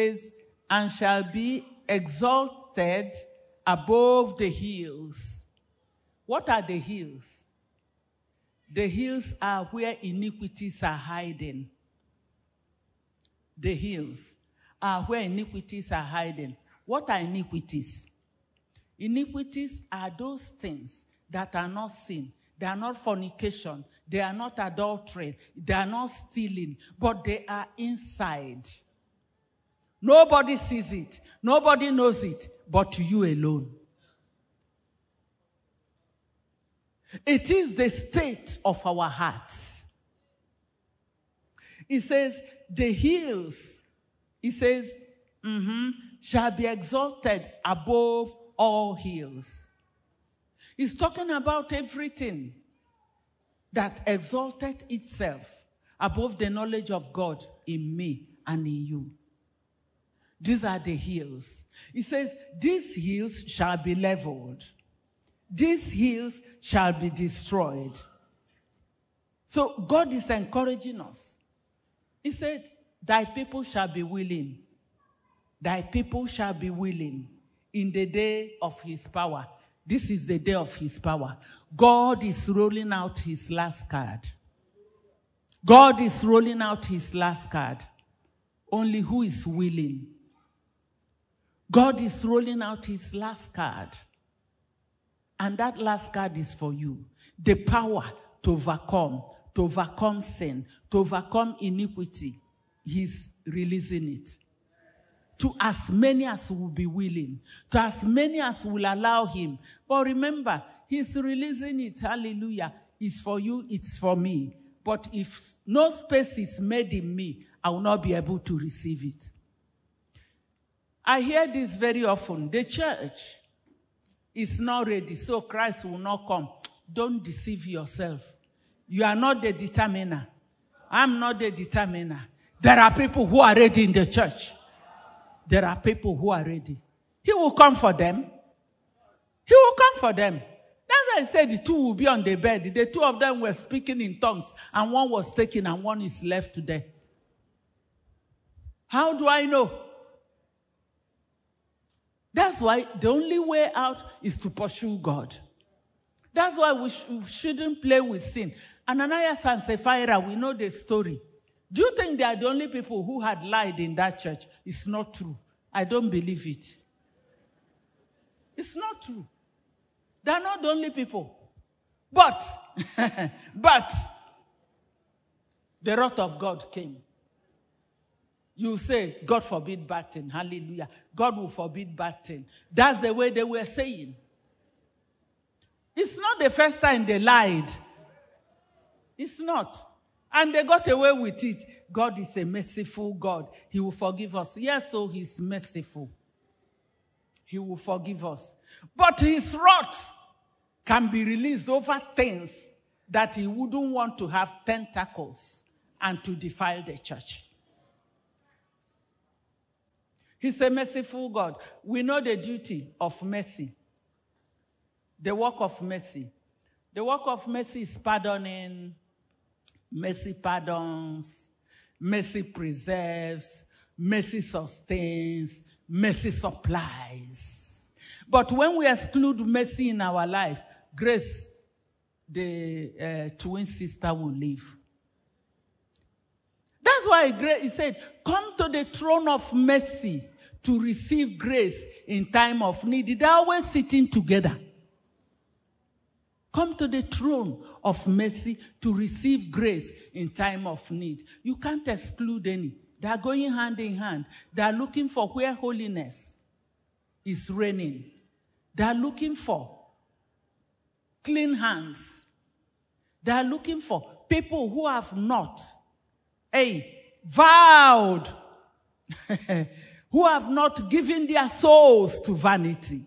be exalted above the hills. What are the hills? The hills are where iniquities are hiding. The hills are where iniquities are hiding. What are iniquities? Iniquities are those things that are not sin. They are not fornication. They are not adultery. They are not stealing. But they are inside. Nobody sees it. Nobody knows it. But you alone. It is the state of our hearts. It says, the hills, it says, shall be exalted above all hills. He's talking about everything that exalted itself above the knowledge of God in me and in you. These are the hills. He says, these hills shall be leveled. These hills shall be destroyed. So God is encouraging us. He said, thy people shall be willing. Thy people shall be willing in the day of his power. This is the day of his power. God is rolling out his last card. God is rolling out his last card. Only who is willing? God is rolling out his last card. And that last card is for you. The power to overcome sin, to overcome iniquity. He's releasing it. to as many as will be willing, to as many as will allow him. But remember, he's releasing it, hallelujah. It's for you, it's for me. But if no space is made in me, I will not be able to receive it. I hear this very often. The church is not ready, so Christ will not come. Don't deceive yourself. You are not the determiner. I'm not the determiner. There are people who are ready in the church. There are people who are ready. He will come for them. He will come for them. That's why I said the two will be on the bed. The two of them were speaking in tongues, and one was taken and one is left today. How do I know? That's why the only way out is to pursue God. That's why we shouldn't play with sin. Ananias and Sapphira, we know the story. Do you think they are the only people who had lied in that church? It's not true. I don't believe it. It's not true. They are not the only people. But the wrath of God came. You say, God forbid bad thing. Hallelujah. God will forbid bad thing. That's the way they were saying. It's not the first time they lied. It's not. And they got away with it. God is a merciful God. He will forgive us. Yes, so he's merciful. He will forgive us. But his wrath can be released over things that he wouldn't want to have tentacles and to defile the church. He's a merciful God. We know the duty of mercy. The work of mercy. The work of mercy is pardoning. Mercy pardons. Mercy preserves. Mercy sustains. Mercy supplies. But when we exclude mercy in our life, grace, the twin sister, will leave. That's why he said, come to the throne of mercy to receive grace in time of need. They're always sitting together. Come to the throne of mercy to receive grace in time of need. You can't exclude any. They are going hand in hand. They are looking for where holiness is reigning. They are looking for clean hands. They are looking for people who have not vowed, who have not given their souls to vanity.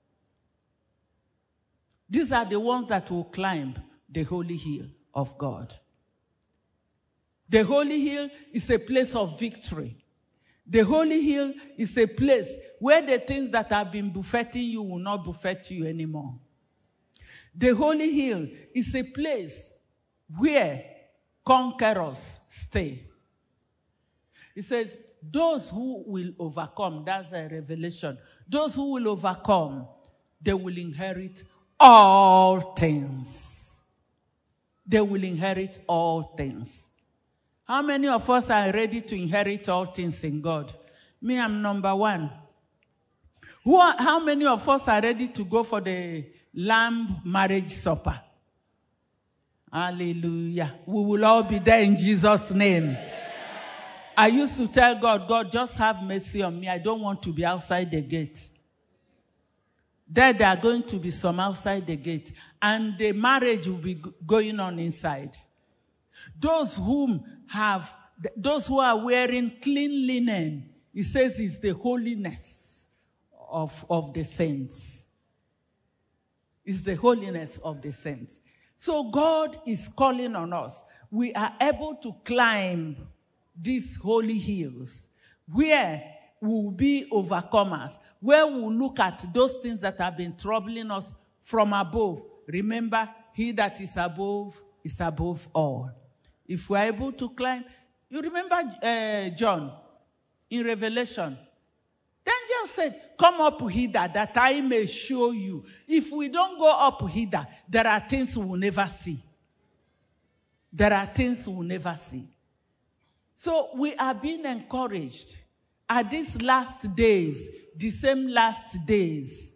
These are the ones that will climb the holy hill of God. The holy hill is a place of victory. The holy hill is a place where the things that have been buffeting you will not buffet you anymore. The holy hill is a place where conquerors stay. It says, those who will overcome, that's a revelation. Those who will overcome, they will inherit all things. They will inherit all things. How many of us are ready to inherit all things in God? Me, I'm number one. How many of us are ready to go for the Lamb marriage supper? Hallelujah. We will all be there in Jesus' name. I used to tell God, God, just have mercy on me. I don't want to be outside the gate. There are going to be some outside the gate. And the marriage will be going on inside. Those who are wearing clean linen, it says it's the holiness of the saints. It's the holiness of the saints. So God is calling on us. We are able to climb these holy hills where we will be overcomers, where we will look at those things that have been troubling us from above. Remember, he that is above all. If we are able to climb, you remember John in Revelation. The angel said, come up hither that I may show you. If we don't go up hither, there are things we will never see. There are things we will never see. So we are being encouraged at these last days, the same last days,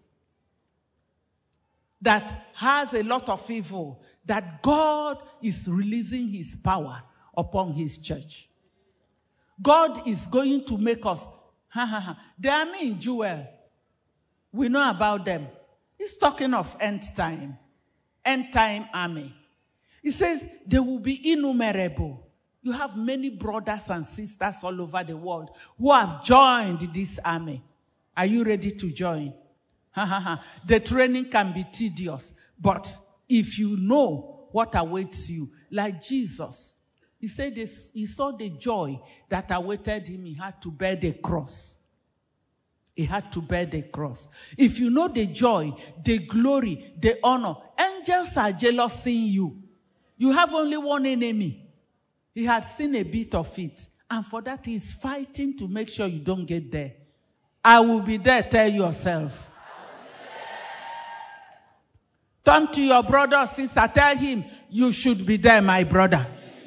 that has a lot of evil, that God is releasing his power upon his church. God is going to make us, The army in Joel, we know about them. He's talking of end time army. He says they will be innumerable. You have many brothers and sisters all over the world who have joined this army. Are you ready to join? The training can be tedious, but if you know what awaits you, like Jesus, he said he saw the joy that awaited him. He had to bear the cross. He had to bear the cross. If you know the joy, the glory, the honor, angels are jealous seeing you. You have only one enemy. He had seen a bit of it. And for that, he is fighting to make sure you don't get there. I will be there, tell yourself. Turn to your brother or sister, tell him, you should be there, my brother.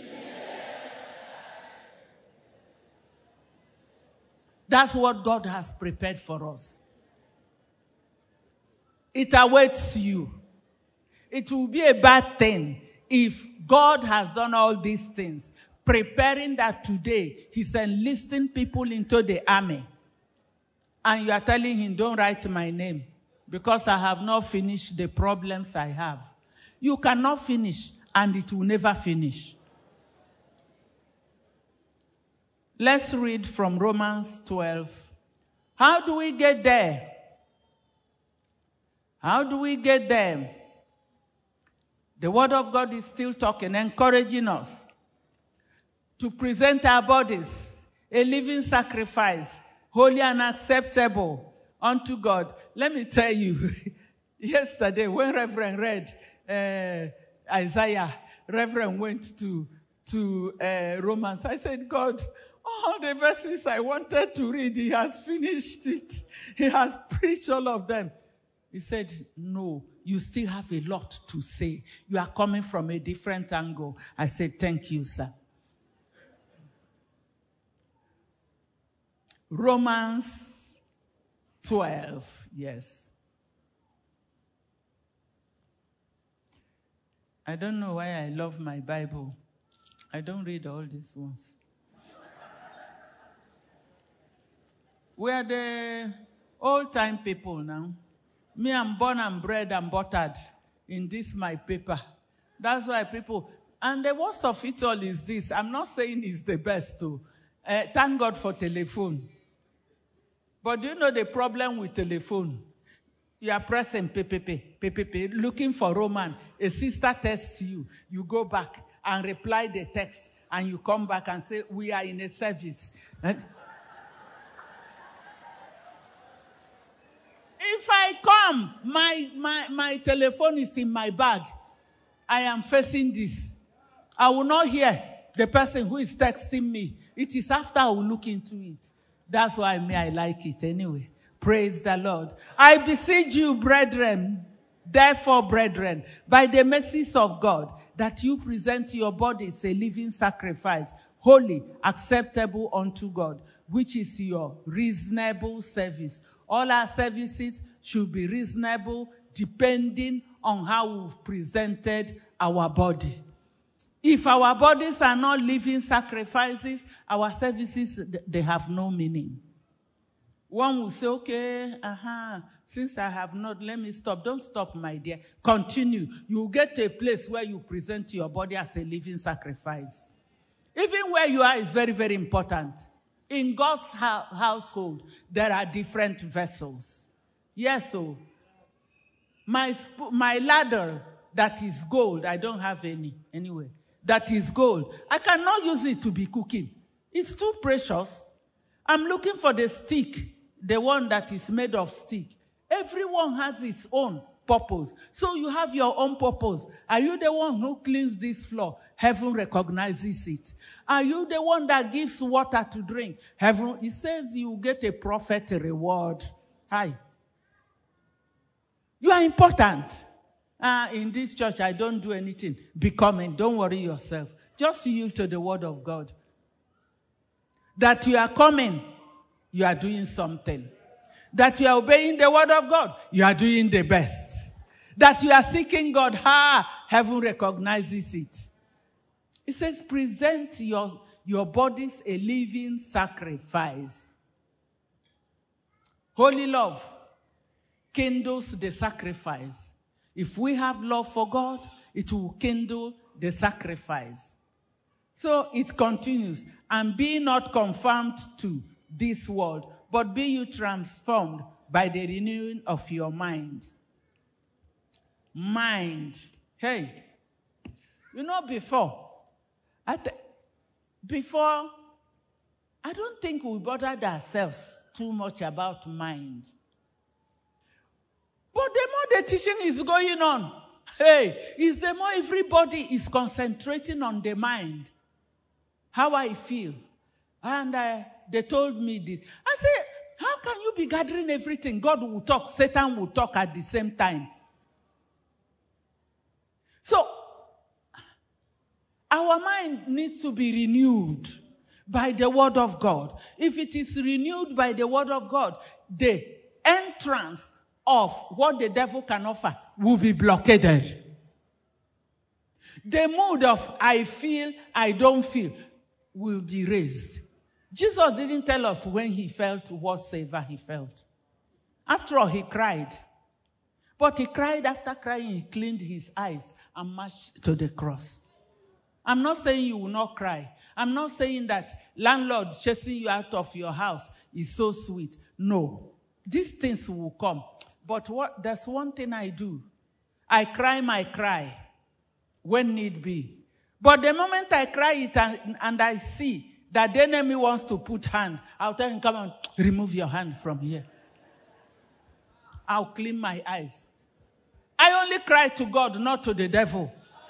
That's what God has prepared for us. It awaits you. It will be a bad thing if God has done all these things, preparing that today he's enlisting people into the army. And you are telling him, don't write my name because I have not finished the problems I have. You cannot finish and it will never finish. Let's read from Romans 12. How do we get there? How do we get there? The word of God is still talking, encouraging us to present our bodies a living sacrifice, holy and acceptable unto God. Let me tell you, yesterday when Reverend read Isaiah, Reverend went to Romans. I said, God, all the verses I wanted to read, he has finished it. He has preached all of them. He said, no, you still have a lot to say. You are coming from a different angle. I said, thank you, sir. Romans 12, yes. I don't know why I love my Bible. I don't read all these ones. We are the old-time people now. Me, I'm born and bred and buttered in this, my paper. That's why people... And the worst of it all is this. I'm not saying it's the best, too. Thank God for telephone. But do you know the problem with telephone? You are pressing PPP, looking for Roman. A sister texts you. You go back and reply the text. And you come back and say, we are in a service. If I come, my telephone is in my bag. I am facing this. I will not hear the person who is texting me. It is after I will look into it. That's why I like it anyway. Praise the Lord. I beseech you, brethren, therefore, brethren, by the mercies of God, that you present your bodies a living sacrifice, holy, acceptable unto God, which is your reasonable service. All our services should be reasonable depending on how we've presented our body. If our bodies are not living sacrifices, our services, they have no meaning. One will say, okay, since I have not, let me stop. Don't stop, my dear. Continue. You will get to a place where you present your body as a living sacrifice. Even where you are is very, very important. In God's household, there are different vessels. Yes, so my ladle that is gold, I don't have any anyway. That is gold. I cannot use it to be cooking. It's too precious. I'm looking for the stick, the one that is made of stick. Everyone has its own purpose. So you have your own purpose. Are you the one who cleans this floor? Heaven recognizes it. Are you the one that gives water to drink? Heaven, it says you get a prophet reward. Hi. You are important. In this church, I don't do anything. Becoming. Don't worry yourself. Just yield to the word of God. That you are coming, you are doing something. That you are obeying the word of God, you are doing the best. That you are seeking God, heaven recognizes it. It says, present your bodies a living sacrifice. Holy love kindles the sacrifice. If we have love for God, it will kindle the sacrifice. So it continues, and be not conformed to this world, but be you transformed by the renewing of your mind. Mind. Hey, you know, before, I don't think we bothered ourselves too much about mind. But the more the teaching is going on, is the more everybody is concentrating on the mind. How I feel. And they told me this. I said, how can you be gathering everything? God will talk, Satan will talk at the same time. So, our mind needs to be renewed by the word of God. If it is renewed by the word of God, the entrance of what the devil can offer will be blockaded. The mood of I feel, I don't feel will be raised. Jesus didn't tell us when he felt whatsoever he felt. After all, he cried. But he cried. After crying, he cleaned his eyes and marched to the cross. I'm not saying you will not cry. I'm not saying that landlord chasing you out of your house is so sweet. No. These things will come. But there's one thing I do. I cry my cry when need be. But the moment I cry it and I see that the enemy wants to put hand, I'll tell him, come on, remove your hand from here. I'll clean my eyes. I only cry to God, not to the devil.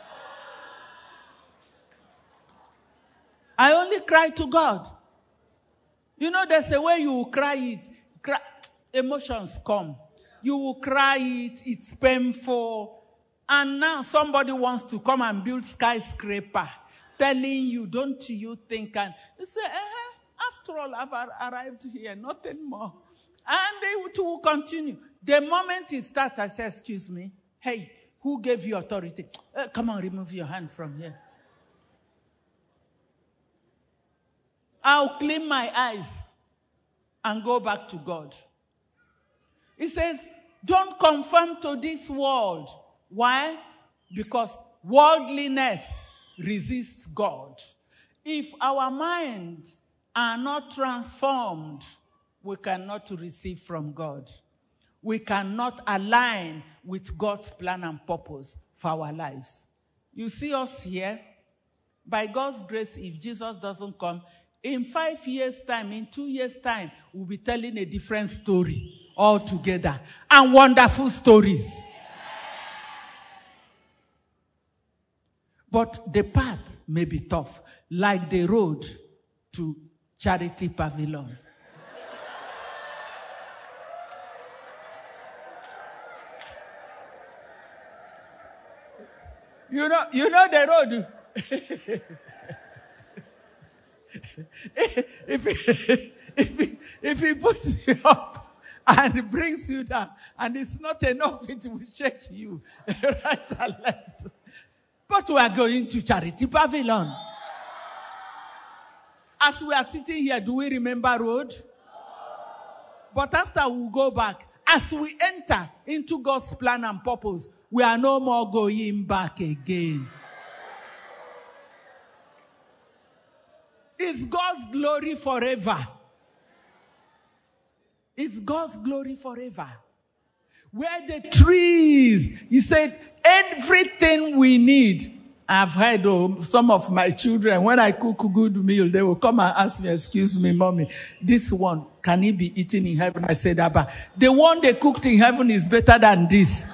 I only cry to God. You know, there's a way you will cry it. Emotions come. You will cry it. It's painful. And now somebody wants to come and build skyscraper, telling you, don't you think? And you say, after all, I've arrived here, nothing more. And they will continue. The moment it starts, I say, excuse me, hey, who gave you authority? Come on, remove your hand from here. I'll clean my eyes and go back to God. He says, don't conform to this world. Why? Because worldliness resists God. If our minds are not transformed, we cannot receive from God. We cannot align with God's plan and purpose for our lives. You see us here, by God's grace, if Jesus doesn't come, in 5 years' time, in 2 years' time, we'll be telling a different story altogether. And wonderful stories. But the path may be tough, like the road to Charity Pavilion. You know the road. if he puts you up and brings you down, and it's not enough, it will shake you right and left. But we are going to Charity Pavilion. As we are sitting here, do we remember road? But after we go back, as we enter into God's plan and purpose, we are no more going back again. It's God's glory forever. It's God's glory forever. Where the trees, he said, everything we need. I've heard some of my children, when I cook a good meal, they will come and ask me, excuse me, mommy, this one, can it be eaten in heaven? I said, Abba, the one they cooked in heaven is better than this.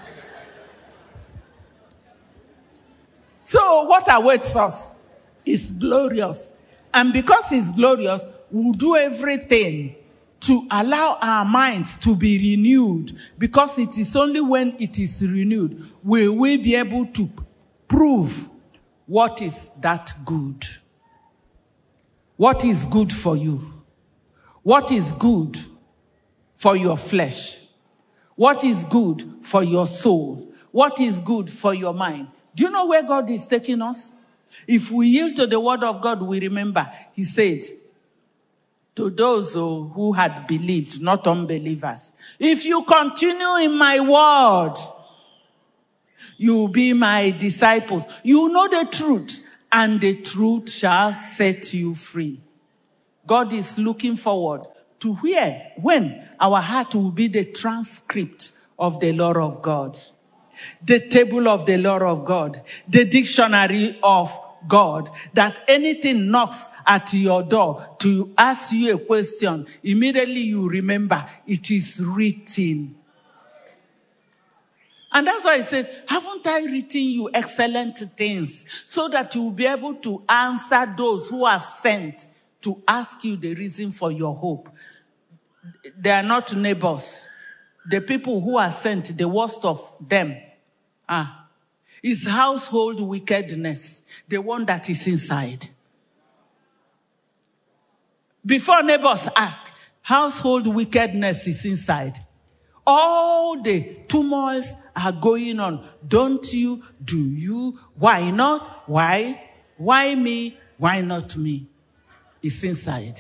So what awaits us is glorious. And because it's glorious, we'll do everything to allow our minds to be renewed. Because it is only when it is renewed will we be able to prove what is that good. What is good for you? What is good for your flesh? What is good for your soul? What is good for your mind? Do you know where God is taking us? If we yield to the word of God, we remember, he said, to those who had believed, not unbelievers. If you continue in my word, you will be my disciples. You will know the truth, and the truth shall set you free. God is looking forward to when our heart will be the transcript of the law of God, the table of the law of God, the dictionary of God, that anything knocks at your door to ask you a question, immediately you remember it is written. And that's why it says, haven't I written you excellent things so that you will be able to answer those who are sent to ask you the reason for your hope? They are not neighbors. The people who are sent, the worst of them is household wickedness, the one that is inside. Before neighbors ask, household wickedness is inside. All the turmoils are going on. Don't you? Do you? Why not? Why? Why me? Why not me? It's inside.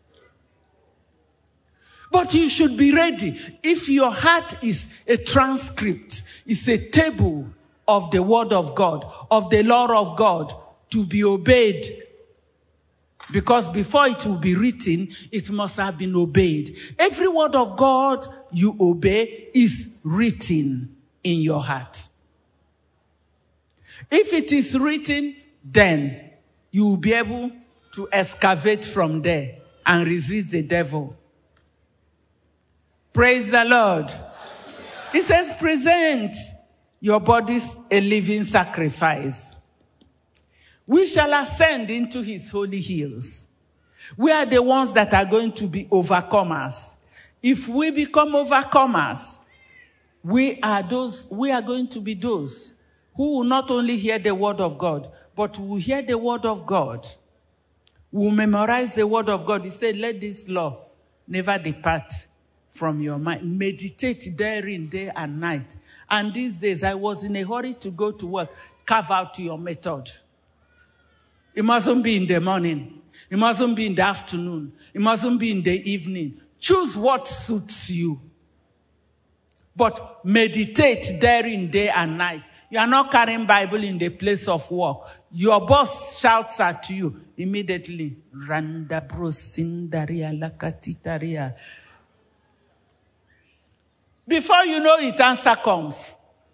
But you should be ready. If your heart is a transcript, it's a table of the word of God, of the law of God, to be obeyed. Because before it will be written, it must have been obeyed. Every word of God you obey is written in your heart. If it is written, then you will be able to excavate from there and resist the devil. Praise the Lord. It says, present your bodies a living sacrifice. We shall ascend into his holy hills. We are the ones that are going to be overcomers. If we become overcomers, we are going to be those who will not only hear the word of God, but will hear the word of God. We will memorize the word of God. He said, let this law never depart from your mind. Meditate therein day and night. And these days, I was in a hurry to go to work. Carve out your method. It mustn't be in the morning. It mustn't be in the afternoon. It mustn't be in the evening. Choose what suits you. But meditate therein day and night. You are not carrying Bible in the place of work. Your boss shouts at you immediately. Randa brosindaria lakatitaria. Before you know it, answer comes.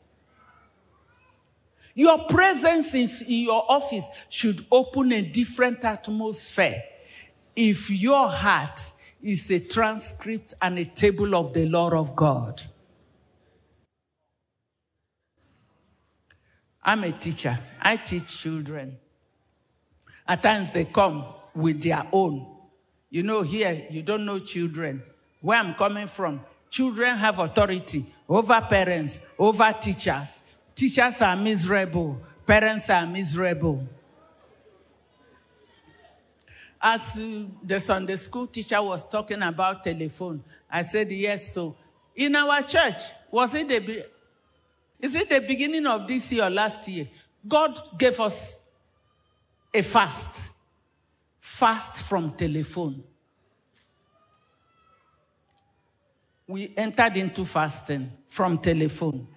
Your presence in your office should open a different atmosphere if your heart is a transcript and a table of the law of God. I'm a teacher. I teach children. At times they come with their own. You know, here, you don't know children. Where I'm coming from, children have authority over parents, over teachers. Teachers are miserable. Parents are miserable. As the Sunday school teacher was talking about telephone, I said, yes, so in our church, is it the beginning of this year or last year? God gave us a fast from telephone. We entered into fasting from telephone.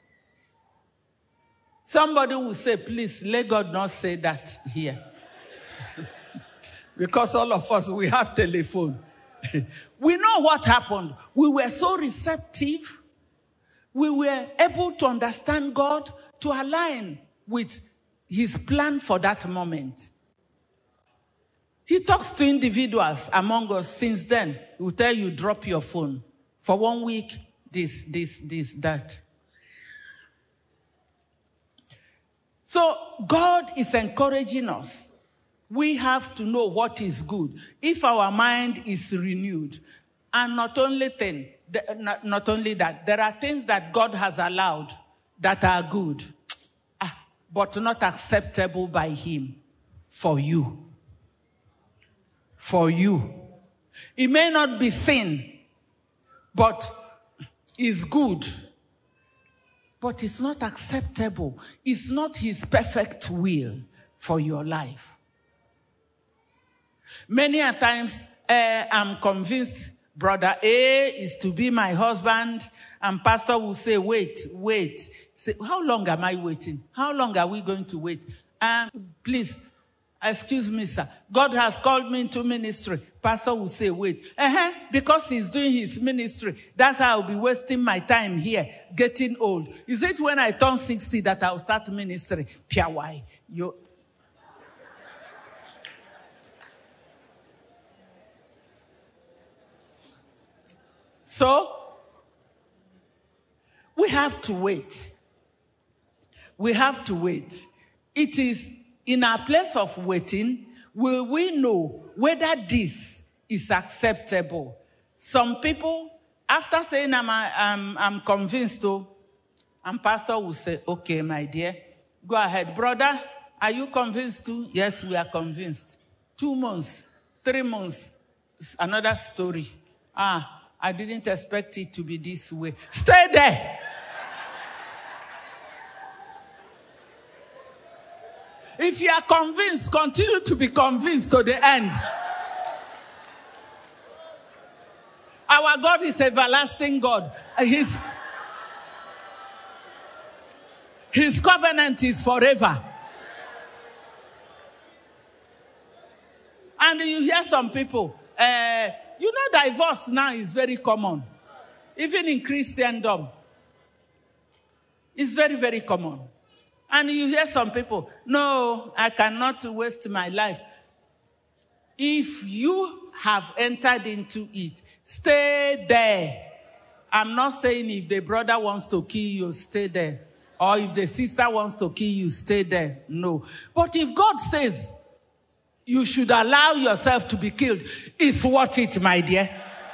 Somebody will say, please, let God not say that here. Because all of us, we have telephone. We know what happened. We were so receptive. We were able to understand God, to align with his plan for that moment. He talks to individuals among us. Since then, he will tell you, drop your phone. For 1 week, this, that. So God is encouraging us. We have to know what is good. If our mind is renewed, and not only that, there are things that God has allowed that are good, but not acceptable by him for you. For you. It may not be sin, but is good. But it's not acceptable. It's not his perfect will for your life. Many a times, I'm convinced brother A is to be my husband, and pastor will say, wait. Say, how long am I waiting? How long are we going to wait? Please, excuse me, sir. God has called me into ministry. Pastor will say, wait. Because he's doing his ministry. That's how I'll be wasting my time here, getting old. Is it when I turn 60 that I'll start ministry? Pia why? So, we have to wait. We have to wait. It is in our place of waiting, will we know whether this is acceptable? Some people, after saying I'm convinced, and pastor will say, okay, my dear, go ahead. Brother, are you convinced too? Yes, we are convinced. 2 months, 3 months, another story. I didn't expect it to be this way. Stay there. If you are convinced, continue to be convinced to the end. Our God is everlasting God. His covenant is forever. And you hear some people, divorce now is very common. Even in Christendom. It's very, very common. And you hear some people, no, I cannot waste my life. If you have entered into it, stay there. I'm not saying if the brother wants to kill you, stay there. Or if the sister wants to kill you, stay there. No. But if God says you should allow yourself to be killed, it's worth it, my dear.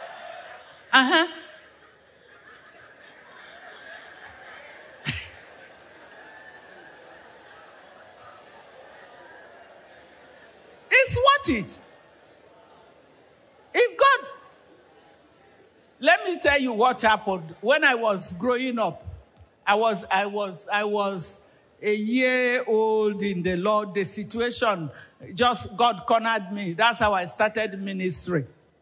It's worth it. If God, let me tell you what happened. When I was growing up, I was a year old in the Lord. The situation, just God cornered me. That's how I started ministry.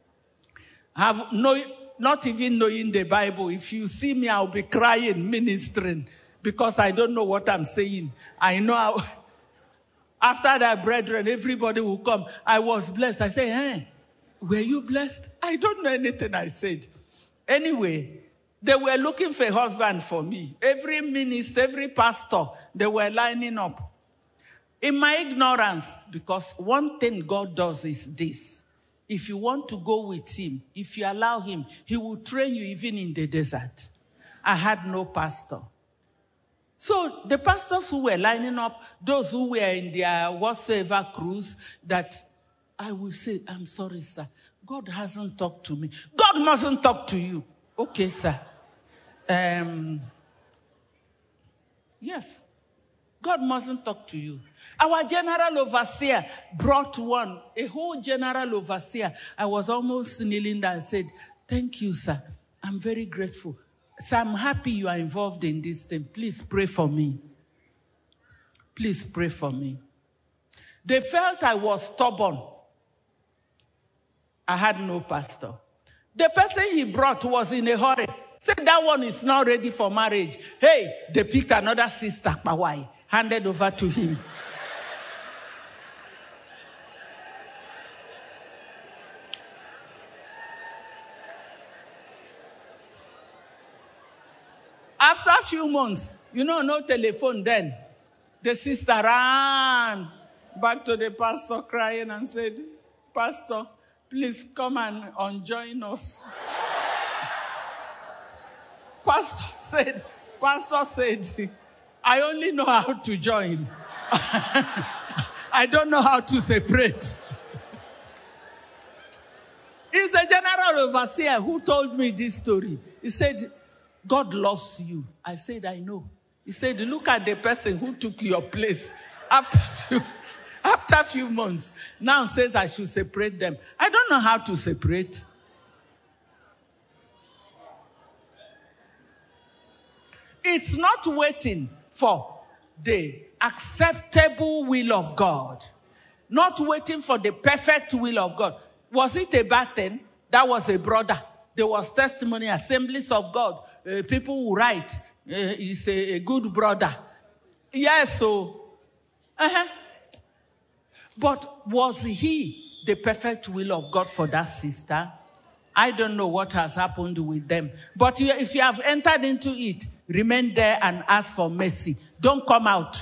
Not even knowing the Bible. If you see me, I'll be crying, ministering, because I don't know what I'm saying. I know how. After that, brethren, everybody will come. I was blessed. I say, hey, were you blessed? I don't know anything I said. Anyway, they were looking for a husband for me. Every minister, every pastor, they were lining up. In my ignorance, because one thing God does is this. If you want to go with him, if you allow him, he will train you even in the desert. I had no pastor. So the pastors who were lining up, those who were in their whatsoever cruise, that I will say, I'm sorry, sir. God hasn't talked to me. God mustn't talk to you. Okay, sir. Yes. God mustn't talk to you. Our general overseer brought one, a whole general overseer. I was almost kneeling down and said, thank you, sir. I'm very grateful. So I'm happy you are involved in this thing. Please pray for me. Please pray for me. They felt I was stubborn. I had no pastor. The person he brought was in a hurry. Said that one is not ready for marriage. Hey, they picked another sister, Pawai, handed over to him. After a few months, no telephone then. The sister ran back to the pastor crying and said, Pastor, please come and join us. Pastor said, I only know how to join. I don't know how to separate. It's the general overseer who told me this story. He said, God loves you. I said, I know. He said, look at the person who took your place after a few months. Now says I should separate them. I don't know how to separate. It's not waiting for the acceptable will of God. Not waiting for the perfect will of God. Was it a bad thing? That was a brother. There was testimony, Assemblies of God. People who write, he's a good brother. Yes, so. But was he the perfect will of God for that sister? I don't know what has happened with them. But if you have entered into it, remain there and ask for mercy. Don't come out.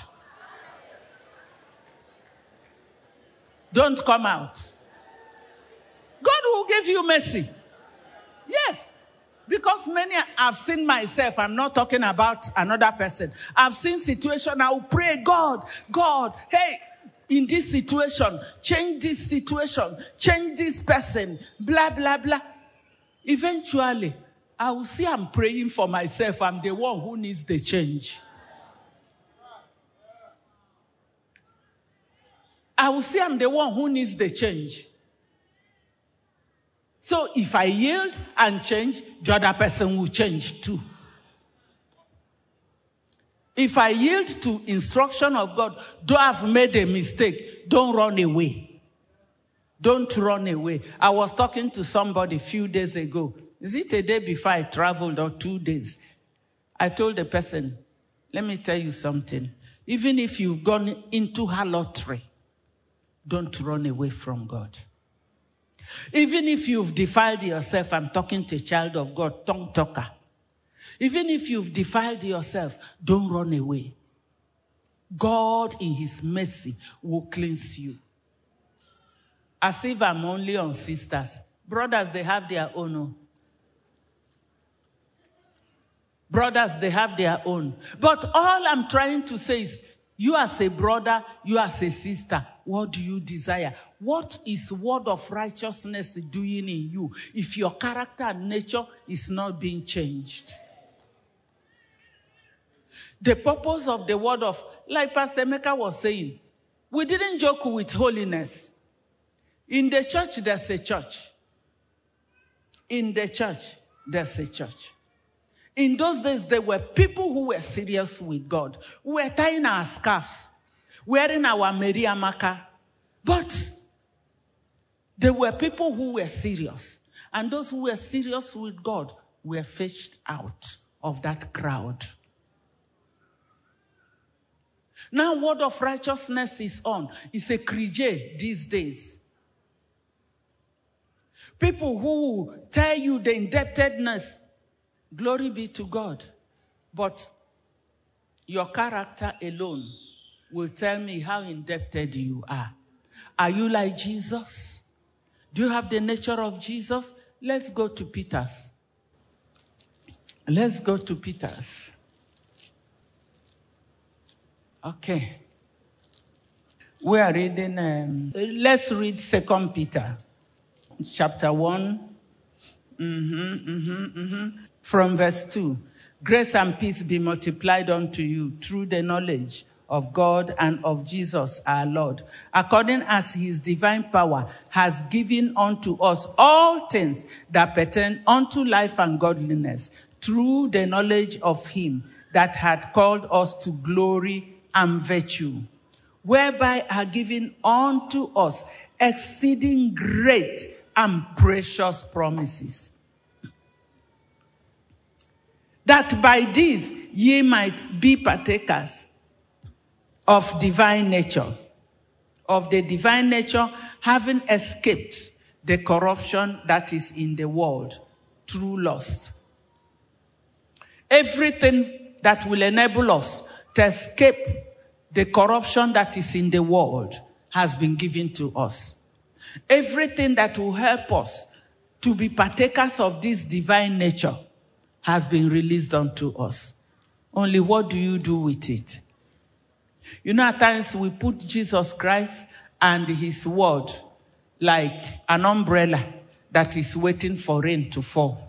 Don't come out. God will give you mercy. Yes. Because many, I've seen myself, I'm not talking about another person. I've seen situation, I will pray, God, hey, in this situation, change this situation, change this person, blah, blah, blah. Eventually, I will see I'm praying for myself. I'm the one who needs the change. I will see I'm the one who needs the change. So if I yield and change, the other person will change too. If I yield to instruction of God, though I've made a mistake, don't run away. Don't run away. I was talking to somebody a few days ago. Is it a day before I traveled or 2 days? I told the person, let me tell you something. Even if you've gone into harlotry, don't run away from God. Even if you've defiled yourself, I'm talking to a child of God, tongue talker. Even if you've defiled yourself, don't run away. God in his mercy will cleanse you. As if I'm only on sisters. Brothers, they have their own. Brothers, they have their own. But all I'm trying to say is, you as a brother, you as a sister, what do you desire? What is word of righteousness doing in you if your character and nature is not being changed? The purpose of the word of, like Pastor Emeka was saying, we didn't joke with holiness. In the church, there's a church. In the church, there's a church. In those days, there were people who were serious with God. We were tying our scarves, wearing our Meriamaka. But there were people who were serious. And those who were serious with God were fetched out of that crowd. Now, word of righteousness is on. It's a crije these days. People who tell you the indebtedness, glory be to God. But your character alone will tell me how indebted you are. Are you like Jesus? Do you have the nature of Jesus? Let's go to Peter's. Let's go to Peter's. Okay. We are reading, let's read 2 Peter, chapter 1. From verse 2. Grace and peace be multiplied unto you through the knowledge of God and of Jesus our Lord, according as his divine power has given unto us all things that pertain unto life and godliness, through the knowledge of him that had called us to glory and virtue, whereby are given unto us exceeding great and precious promises, that by these ye might be partakers of divine nature, of the divine nature, having escaped the corruption that is in the world through lust. Everything that will enable us to escape the corruption that is in the world has been given to us. Everything that will help us to be partakers of this divine nature has been released unto us. Only what do you do with it? You know, at times we put Jesus Christ and his word like an umbrella that is waiting for rain to fall.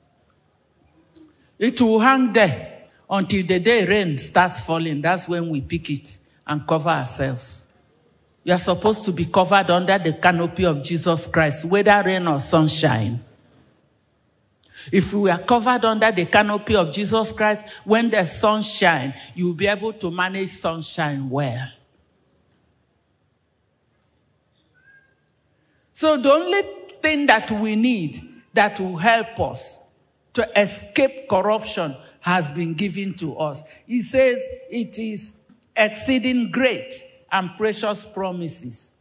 It will hang there until the day rain starts falling. That's when we pick it and cover ourselves. You are supposed to be covered under the canopy of Jesus Christ, whether rain or sunshine. If we are covered under the canopy of Jesus Christ, when the sun shines, you will be able to manage sunshine well. So the only thing that we need that will help us to escape corruption has been given to us. He says it is exceeding great and precious promises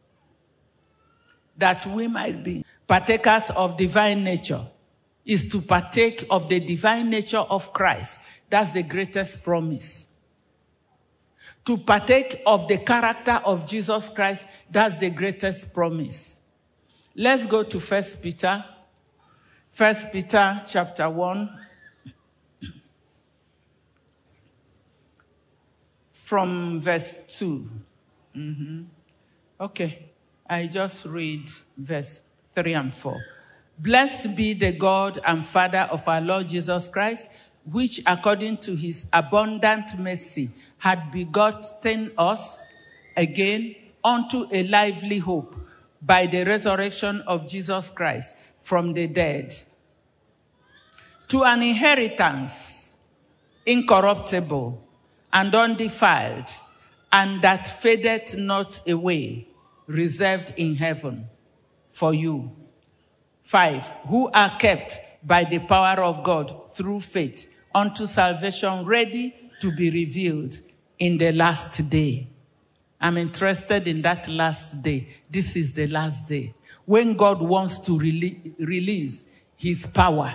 that we might be partakers of divine nature. Is to partake of the divine nature of Christ. That's the greatest promise. To partake of the character of Jesus Christ, that's the greatest promise. Let's go to 1 Peter. 1 Peter chapter 1. From verse 2. Okay, I just read verse 3 and 4. Blessed be the God and Father of our Lord Jesus Christ, which according to his abundant mercy had begotten us again unto a lively hope by the resurrection of Jesus Christ from the dead, to an inheritance incorruptible and undefiled, and that fadeth not away, reserved in heaven for you. 5, who are kept by the power of God through faith unto salvation, ready to be revealed in the last day. I'm interested in that last day. This is the last day, when God wants to release his power.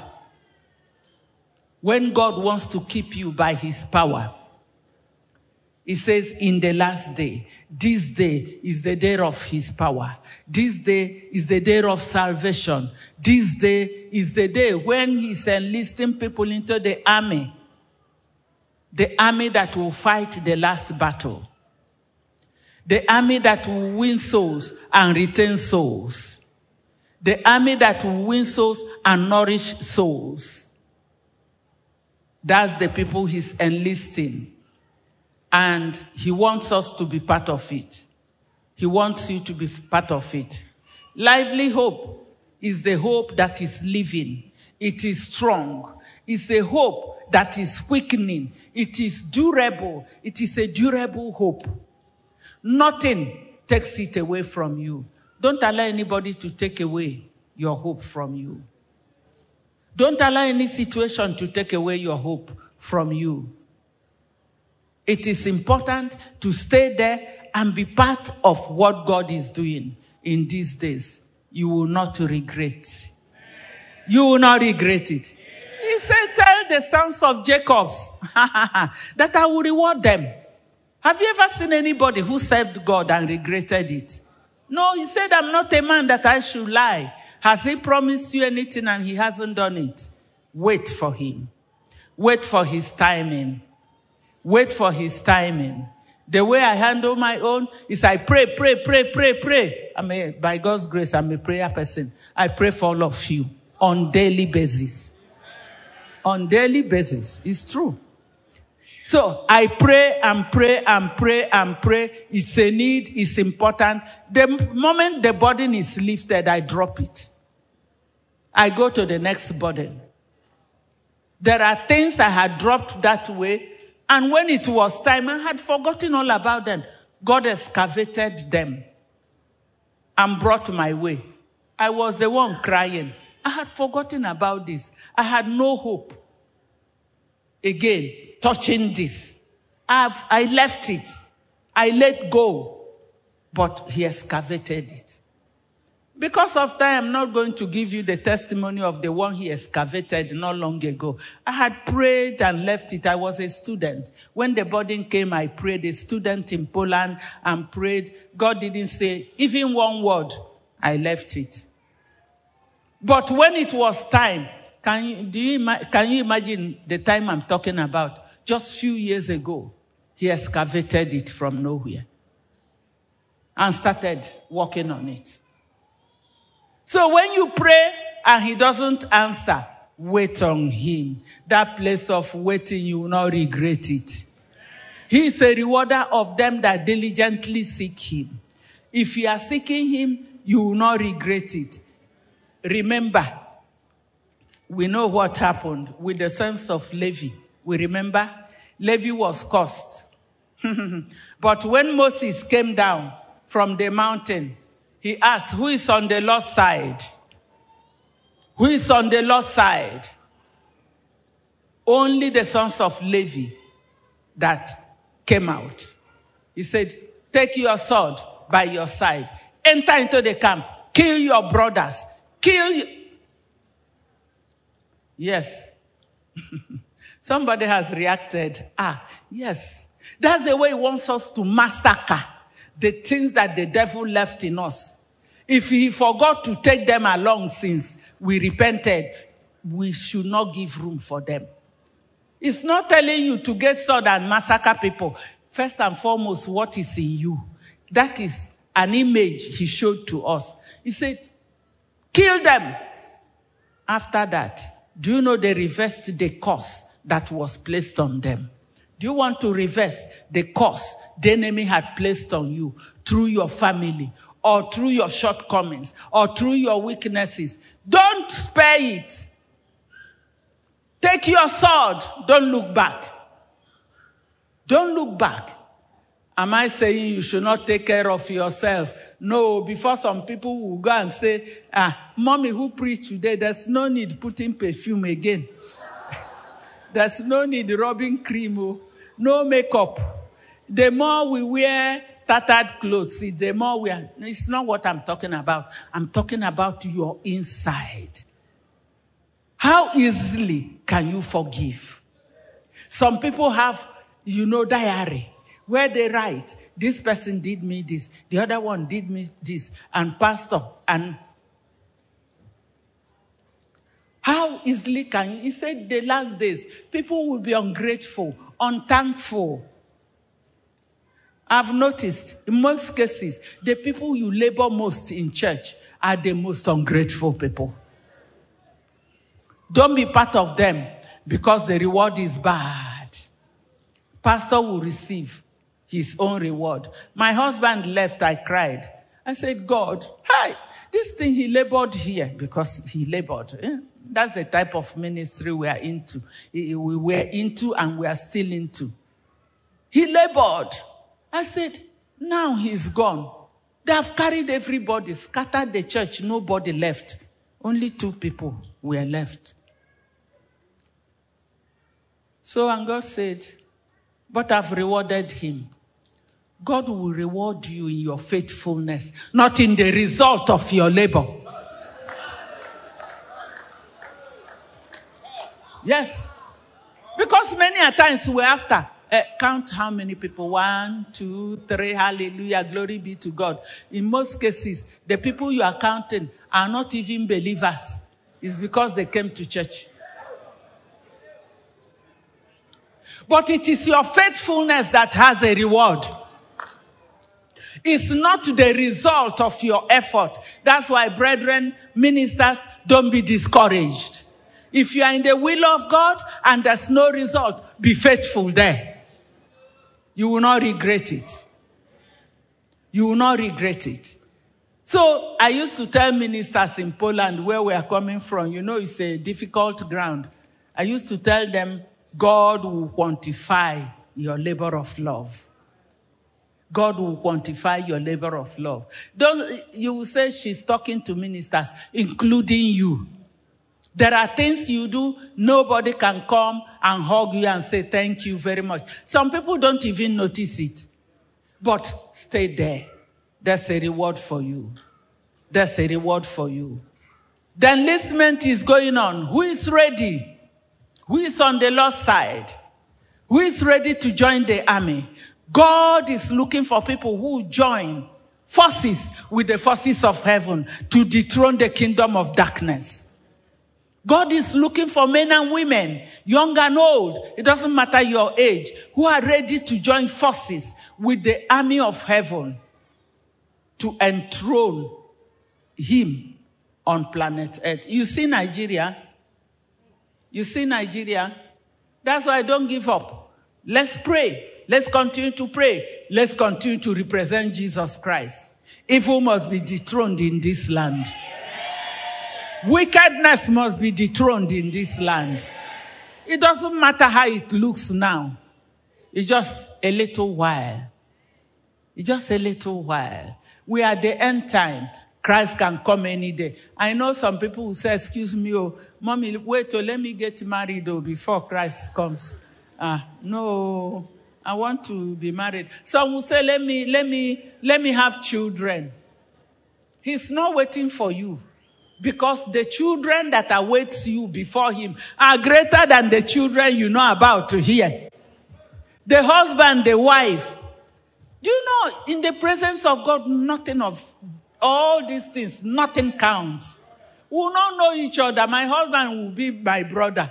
When God wants to keep you by his power. He says, in the last day, this day is the day of his power. This day is the day of salvation. This day is the day when he's enlisting people into the army that will fight the last battle. The army that will win souls and retain souls. The army that will win souls and nourish souls. That's the people he's enlisting. And he wants us to be part of it. He wants you to be part of it. Lively hope is the hope that is living. It is strong. It's a hope that is quickening. It is durable. It is a durable hope. Nothing takes it away from you. Don't allow anybody to take away your hope from you. Don't allow any situation to take away your hope from you. It is important to stay there and be part of what God is doing in these days. You will not regret. You will not regret it. He said, tell the sons of Jacob that I will reward them. Have you ever seen anybody who served God and regretted it? No, he said, I'm not a man that I should lie. Has he promised you anything and he hasn't done it? Wait for him. Wait for his timing. Wait for his timing. The way I handle my own is I pray. By God's grace, I'm a prayer person. I pray for all of you on daily basis. On daily basis. It's true. So I pray and pray and pray and pray. It's a need. It's important. The moment the burden is lifted, I drop it. I go to the next burden. There are things I had dropped that way. And when it was time, I had forgotten all about them. God excavated them and brought my way. I was the one crying. I had forgotten about this. I had no hope. Again, touching this. I left it. I let go. But he excavated it. Because of time, I'm not going to give you the testimony of the one he excavated not long ago. I had prayed and left it. I was a student. When the burden came, I prayed. A student in Poland and prayed. God didn't say even one word. I left it. But when it was time, can you imagine the time I'm talking about? Just a few years ago, he excavated it from nowhere and started working on it. So when you pray and he doesn't answer, wait on him. That place of waiting, you will not regret it. He is a rewarder of them that diligently seek him. If you are seeking him, you will not regret it. Remember, we know what happened with the sons of Levi. We remember? Levi was cursed. But when Moses came down from the mountain, he asked, who is on the Lord's side? who is on the Lord's side. Only the sons of Levi that came out. He said, take your sword by your side. Enter into the camp. Kill your brothers. Kill you. Yes. Somebody has reacted. Yes. That's the way he wants us to massacre the things that the devil left in us. If he forgot to take them along since we repented, we should not give room for them. It's not telling you to get sword and massacre people. First and foremost, what is in you? That is an image he showed to us. He said, kill them. After that, do you know they reversed the curse that was placed on them? Do you want to reverse the curse the enemy had placed on you through your family or through your shortcomings or through your weaknesses? Don't spare it. Take your sword. Don't look back. Don't look back. Am I saying you should not take care of yourself? No, before some people will go and say, mommy who preached today, there's no need putting perfume again. There's no need rubbing cream, no makeup. The more we wear tattered clothes, the more we are. It's not what I'm talking about. I'm talking about your inside. How easily can you forgive? Some people have, diary, where they write, this person did me this, the other one did me this, and pastor, and how easily can you? He said the last days, people will be ungrateful, unthankful. I've noticed, in most cases, the people you labor most in church are the most ungrateful people. Don't be part of them because the reward is bad. Pastor will receive his own reward. My husband left, I cried. I said, God, this thing he labored here because he labored. That's the type of ministry we are into. We were into and we are still into. He labored. I said, now he's gone. They have carried everybody, scattered the church, nobody left. Only 2 people were left. So, and God said, but I've rewarded him. God will reward you in your faithfulness, not in the result of your labor. Yes. Because many a times we're after, count how many people, 1, 2, 3, hallelujah, glory be to God. In most cases, the people you are counting are not even believers. It's because they came to church. But it is your faithfulness that has a reward. It's not the result of your effort. That's why, brethren, ministers, don't be discouraged. If you are in the will of God and there's no result, be faithful there. You will not regret it. You will not regret it. So I used to tell ministers in Poland where we are coming from, it's a difficult ground. I used to tell them, God will quantify your labor of love. God will quantify your labor of love. You will say she's talking to ministers, including you. There are things you do, nobody can come and hug you and say thank you very much. Some people don't even notice it. But stay there. There's a reward for you. There's a reward for you. The enlistment is going on. Who is ready? Who is on the Lord's side? Who is ready to join the army? God is looking for people who join forces with the forces of heaven to dethrone the kingdom of darkness. God is looking for men and women, young and old, it doesn't matter your age, who are ready to join forces with the army of heaven to enthrone him on planet Earth. You see Nigeria? You see Nigeria? That's why I don't give up. Let's pray. Let's continue to pray. Let's continue to represent Jesus Christ. Evil must be dethroned in this land. Wickedness must be dethroned in this land. It doesn't matter how it looks now. It's just a little while. It's just a little while. We are at the end time. Christ can come any day. I know some people who say, excuse me, oh, mommy, wait till let me get married before Christ comes. No, I want to be married. Some will say, let me have children. He's not waiting for you, because the children that await you before him are greater than the children you know about to hear. The husband, the wife. Do you know, in the presence of God, nothing of all these things, nothing counts. We will not know each other. My husband will be my brother.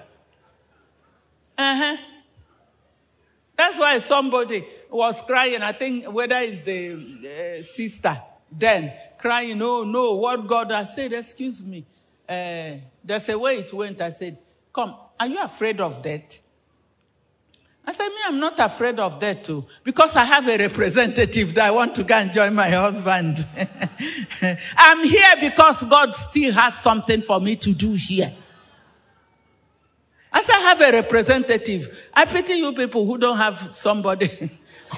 That's why somebody was crying, I think whether it's the sister then, crying, oh no, what God has said, excuse me. There's a way it went. I said, come, are you afraid of death? I said, me, I'm not afraid of death too, because I have a representative that I want to go and join my husband. I'm here because God still has something for me to do here. I said, I have a representative. I pity you people who don't have somebody.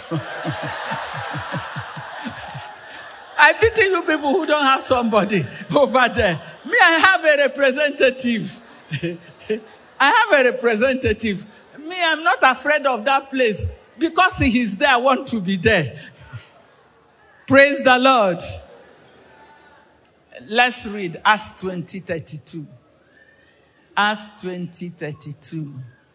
I pity you people who don't have somebody over there. Me, I have a representative. I have a representative. Me, I'm not afraid of that place. Because he is there, I want to be there. Praise the Lord. Let's read Acts 20:32. Acts 20:32.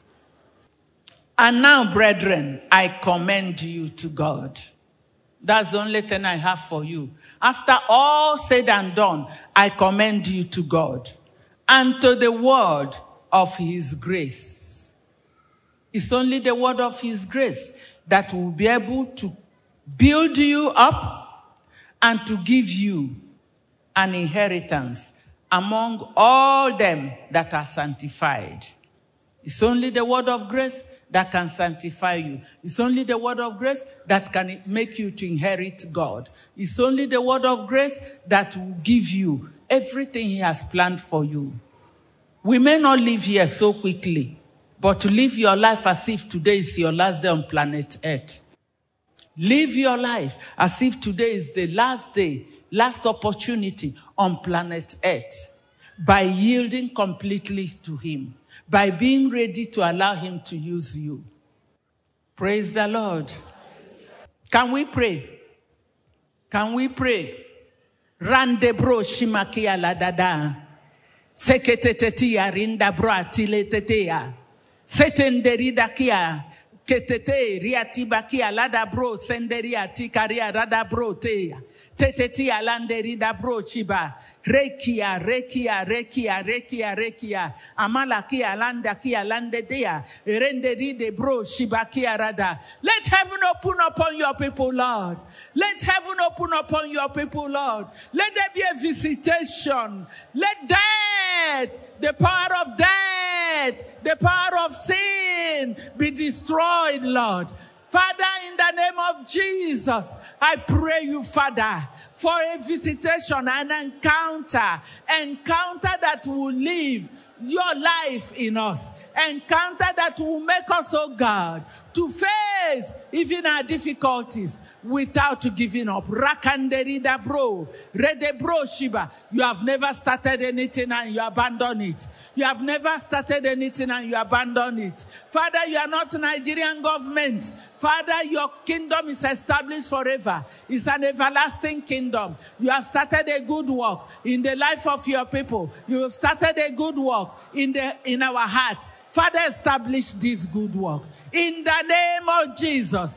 And now, brethren, I commend you to God. That's the only thing I have for you. After all said and done, I commend you to God and to the word of his grace. It's only the word of his grace that will be able to build you up and to give you an inheritance among all them that are sanctified. It's only the word of grace that can sanctify you. It's only the word of grace that can make you to inherit God. It's only the word of grace that will give you everything he has planned for you. We may not live here so quickly, but to live your life as if today is your last day on planet Earth. Live your life as if today is the last day, last opportunity on planet Earth, by yielding completely to him, by being ready to allow him to use you. Praise the Lord. Can we pray? Can we pray? Rande bro shimakia la dada. Seketetetia rinda bro atiletetea. Setenderida kia. Ketete riatibakia lada bro senderia tikaria rada bro tea. Tetetia landerida bro chiba. Rekia. Amalakia landakia landedea. Renderide bro shibakia rada. Let heaven open upon your people, Lord. Let heaven open upon your people, Lord. Let there be a visitation. Let death, the power of death, the power of sin be destroyed, Lord. Father, in the name of Jesus, I pray you, Father, for a visitation, an encounter that will live your life in us. Encounter that will make us, oh God, to face even our difficulties without giving up. Rakanderida bro, rede bro shiba. You have never started anything and you abandon it. You have never started anything and you abandon it. Father, you are not Nigerian government. Father, your kingdom is established forever. It's an everlasting kingdom. You have started a good work in the life of your people. You have started a good work in our heart. Father, establish this good work. In the name of Jesus.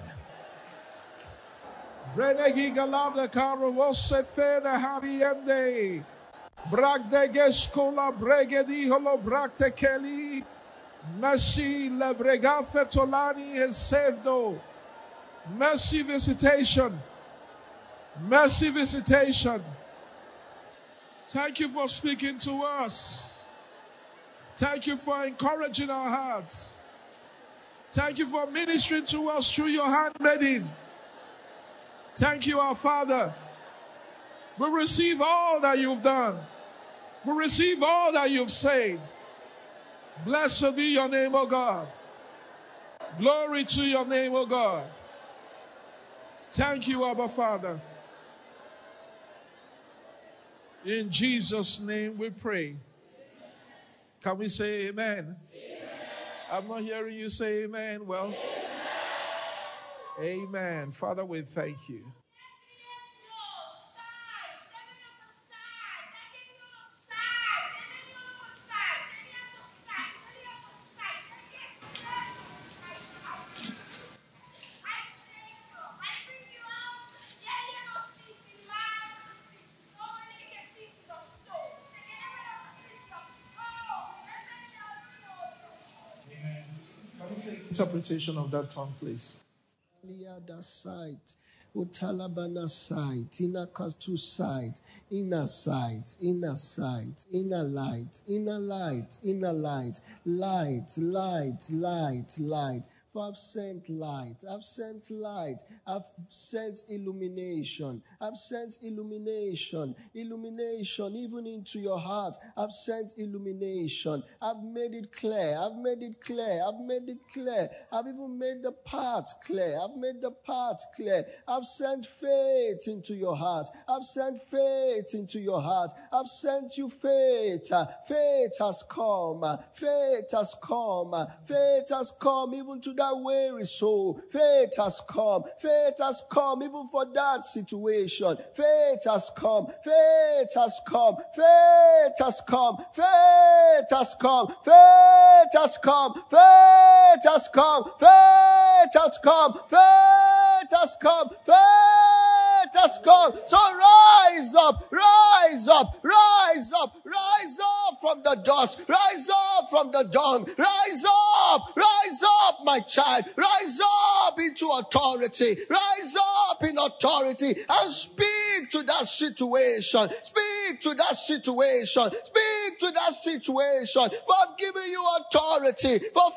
Renegi galabda caro vosse fene hariende. Bragde gescola bregedi holo bracte keli. Merci le bregafe tolani is saved. Mercy visitation. Mercy visitation. Thank you for speaking to us. Thank you for encouraging our hearts. Thank you for ministering to us through your handmaiden. Thank you, our Father. We receive all that you've done. We receive all that you've said. Blessed be your name, O God. Glory to your name, O God. Thank you, Abba Father. In Jesus' name we pray. Can we say amen? I'm not hearing you say amen. Well, amen. Father, we thank you. Interpretation of that tongue, please. Liada side, Utalabana side, Inakastu side, inner side, inner side, inner light, inner light, inner light, light, light, light, light. For I've sent light, I've sent light, I've sent illumination, I've sent illumination, illumination even into your heart. I've sent illumination, I've made it clear, I've made it clear, I've made it clear, I've even made the path clear, I've made the path clear. I've sent faith into your heart, I've sent faith into your heart, I've sent you faith. Faith has come, faith has come, faith has come even to that weary soul. Faith has come, faith has come even for that situation. Faith has come, faith has come, faith has come, faith has come, faith has come, faith has come, faith has come, faith has come, faith has come. So rise up, rise up, rise up, rise up from the dust, rise up from the dung, rise up, my child, rise up into authority, rise up in authority and speak to that situation, speak to that situation, speak to that situation. For I've given you authority for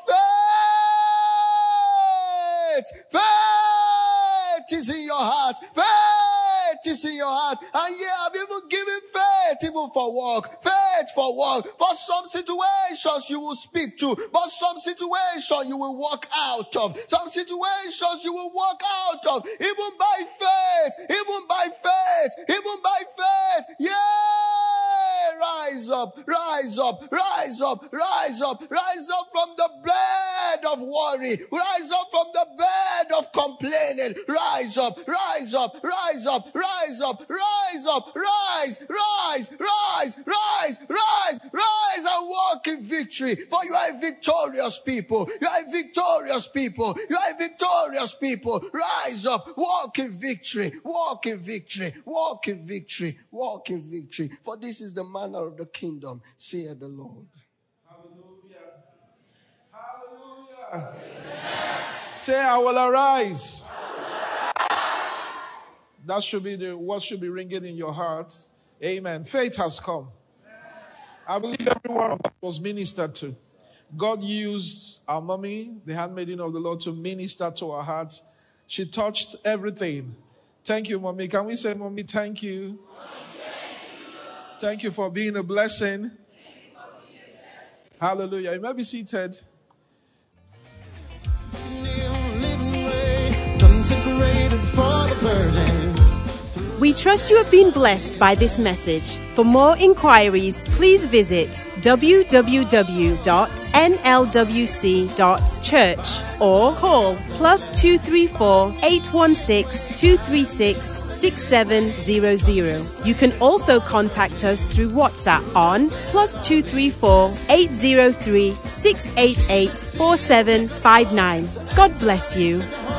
faith. Faith is in your heart. Faith is in your heart. And yeah, I've even given faith even for work. Faith for work. For some situations you will speak to, but some situations you will walk out of. Some situations you will walk out of. Even by faith. Even by faith. Even by faith. Yeah. Rise up. Rise up. Rise up. Rise up. Rise up from the bed of worry. Rise up from the bed of complaining. Rise up. Rise up. Rise up. Rise up. Rise up. Rise. Rise. Rise. Rise. Rise. Rise and walk in victory. For you are a victorious people. You are a victorious people. You are a victorious people. Rise up. Walk in victory. Walk in victory. Walk in victory. Walk in victory. For this is the manner of the kingdom, saith the Lord. Hallelujah. Hallelujah. Say, I will arise. That should be what should be ringing in your heart. Amen. Faith has come. I believe every one of us was ministered to. God used our mommy, the handmaiden of the Lord, to minister to our hearts. She touched everything. Thank you, mommy. Can we say, mommy, thank you? Thank you for being a blessing. Hallelujah. You may be seated. Consecrated for the virgins. We trust you have been blessed by this message. For more inquiries, please visit www.nlwc.church or call +234 816 236 6700. You can also contact us through WhatsApp on +234 803 688 4759. God bless you.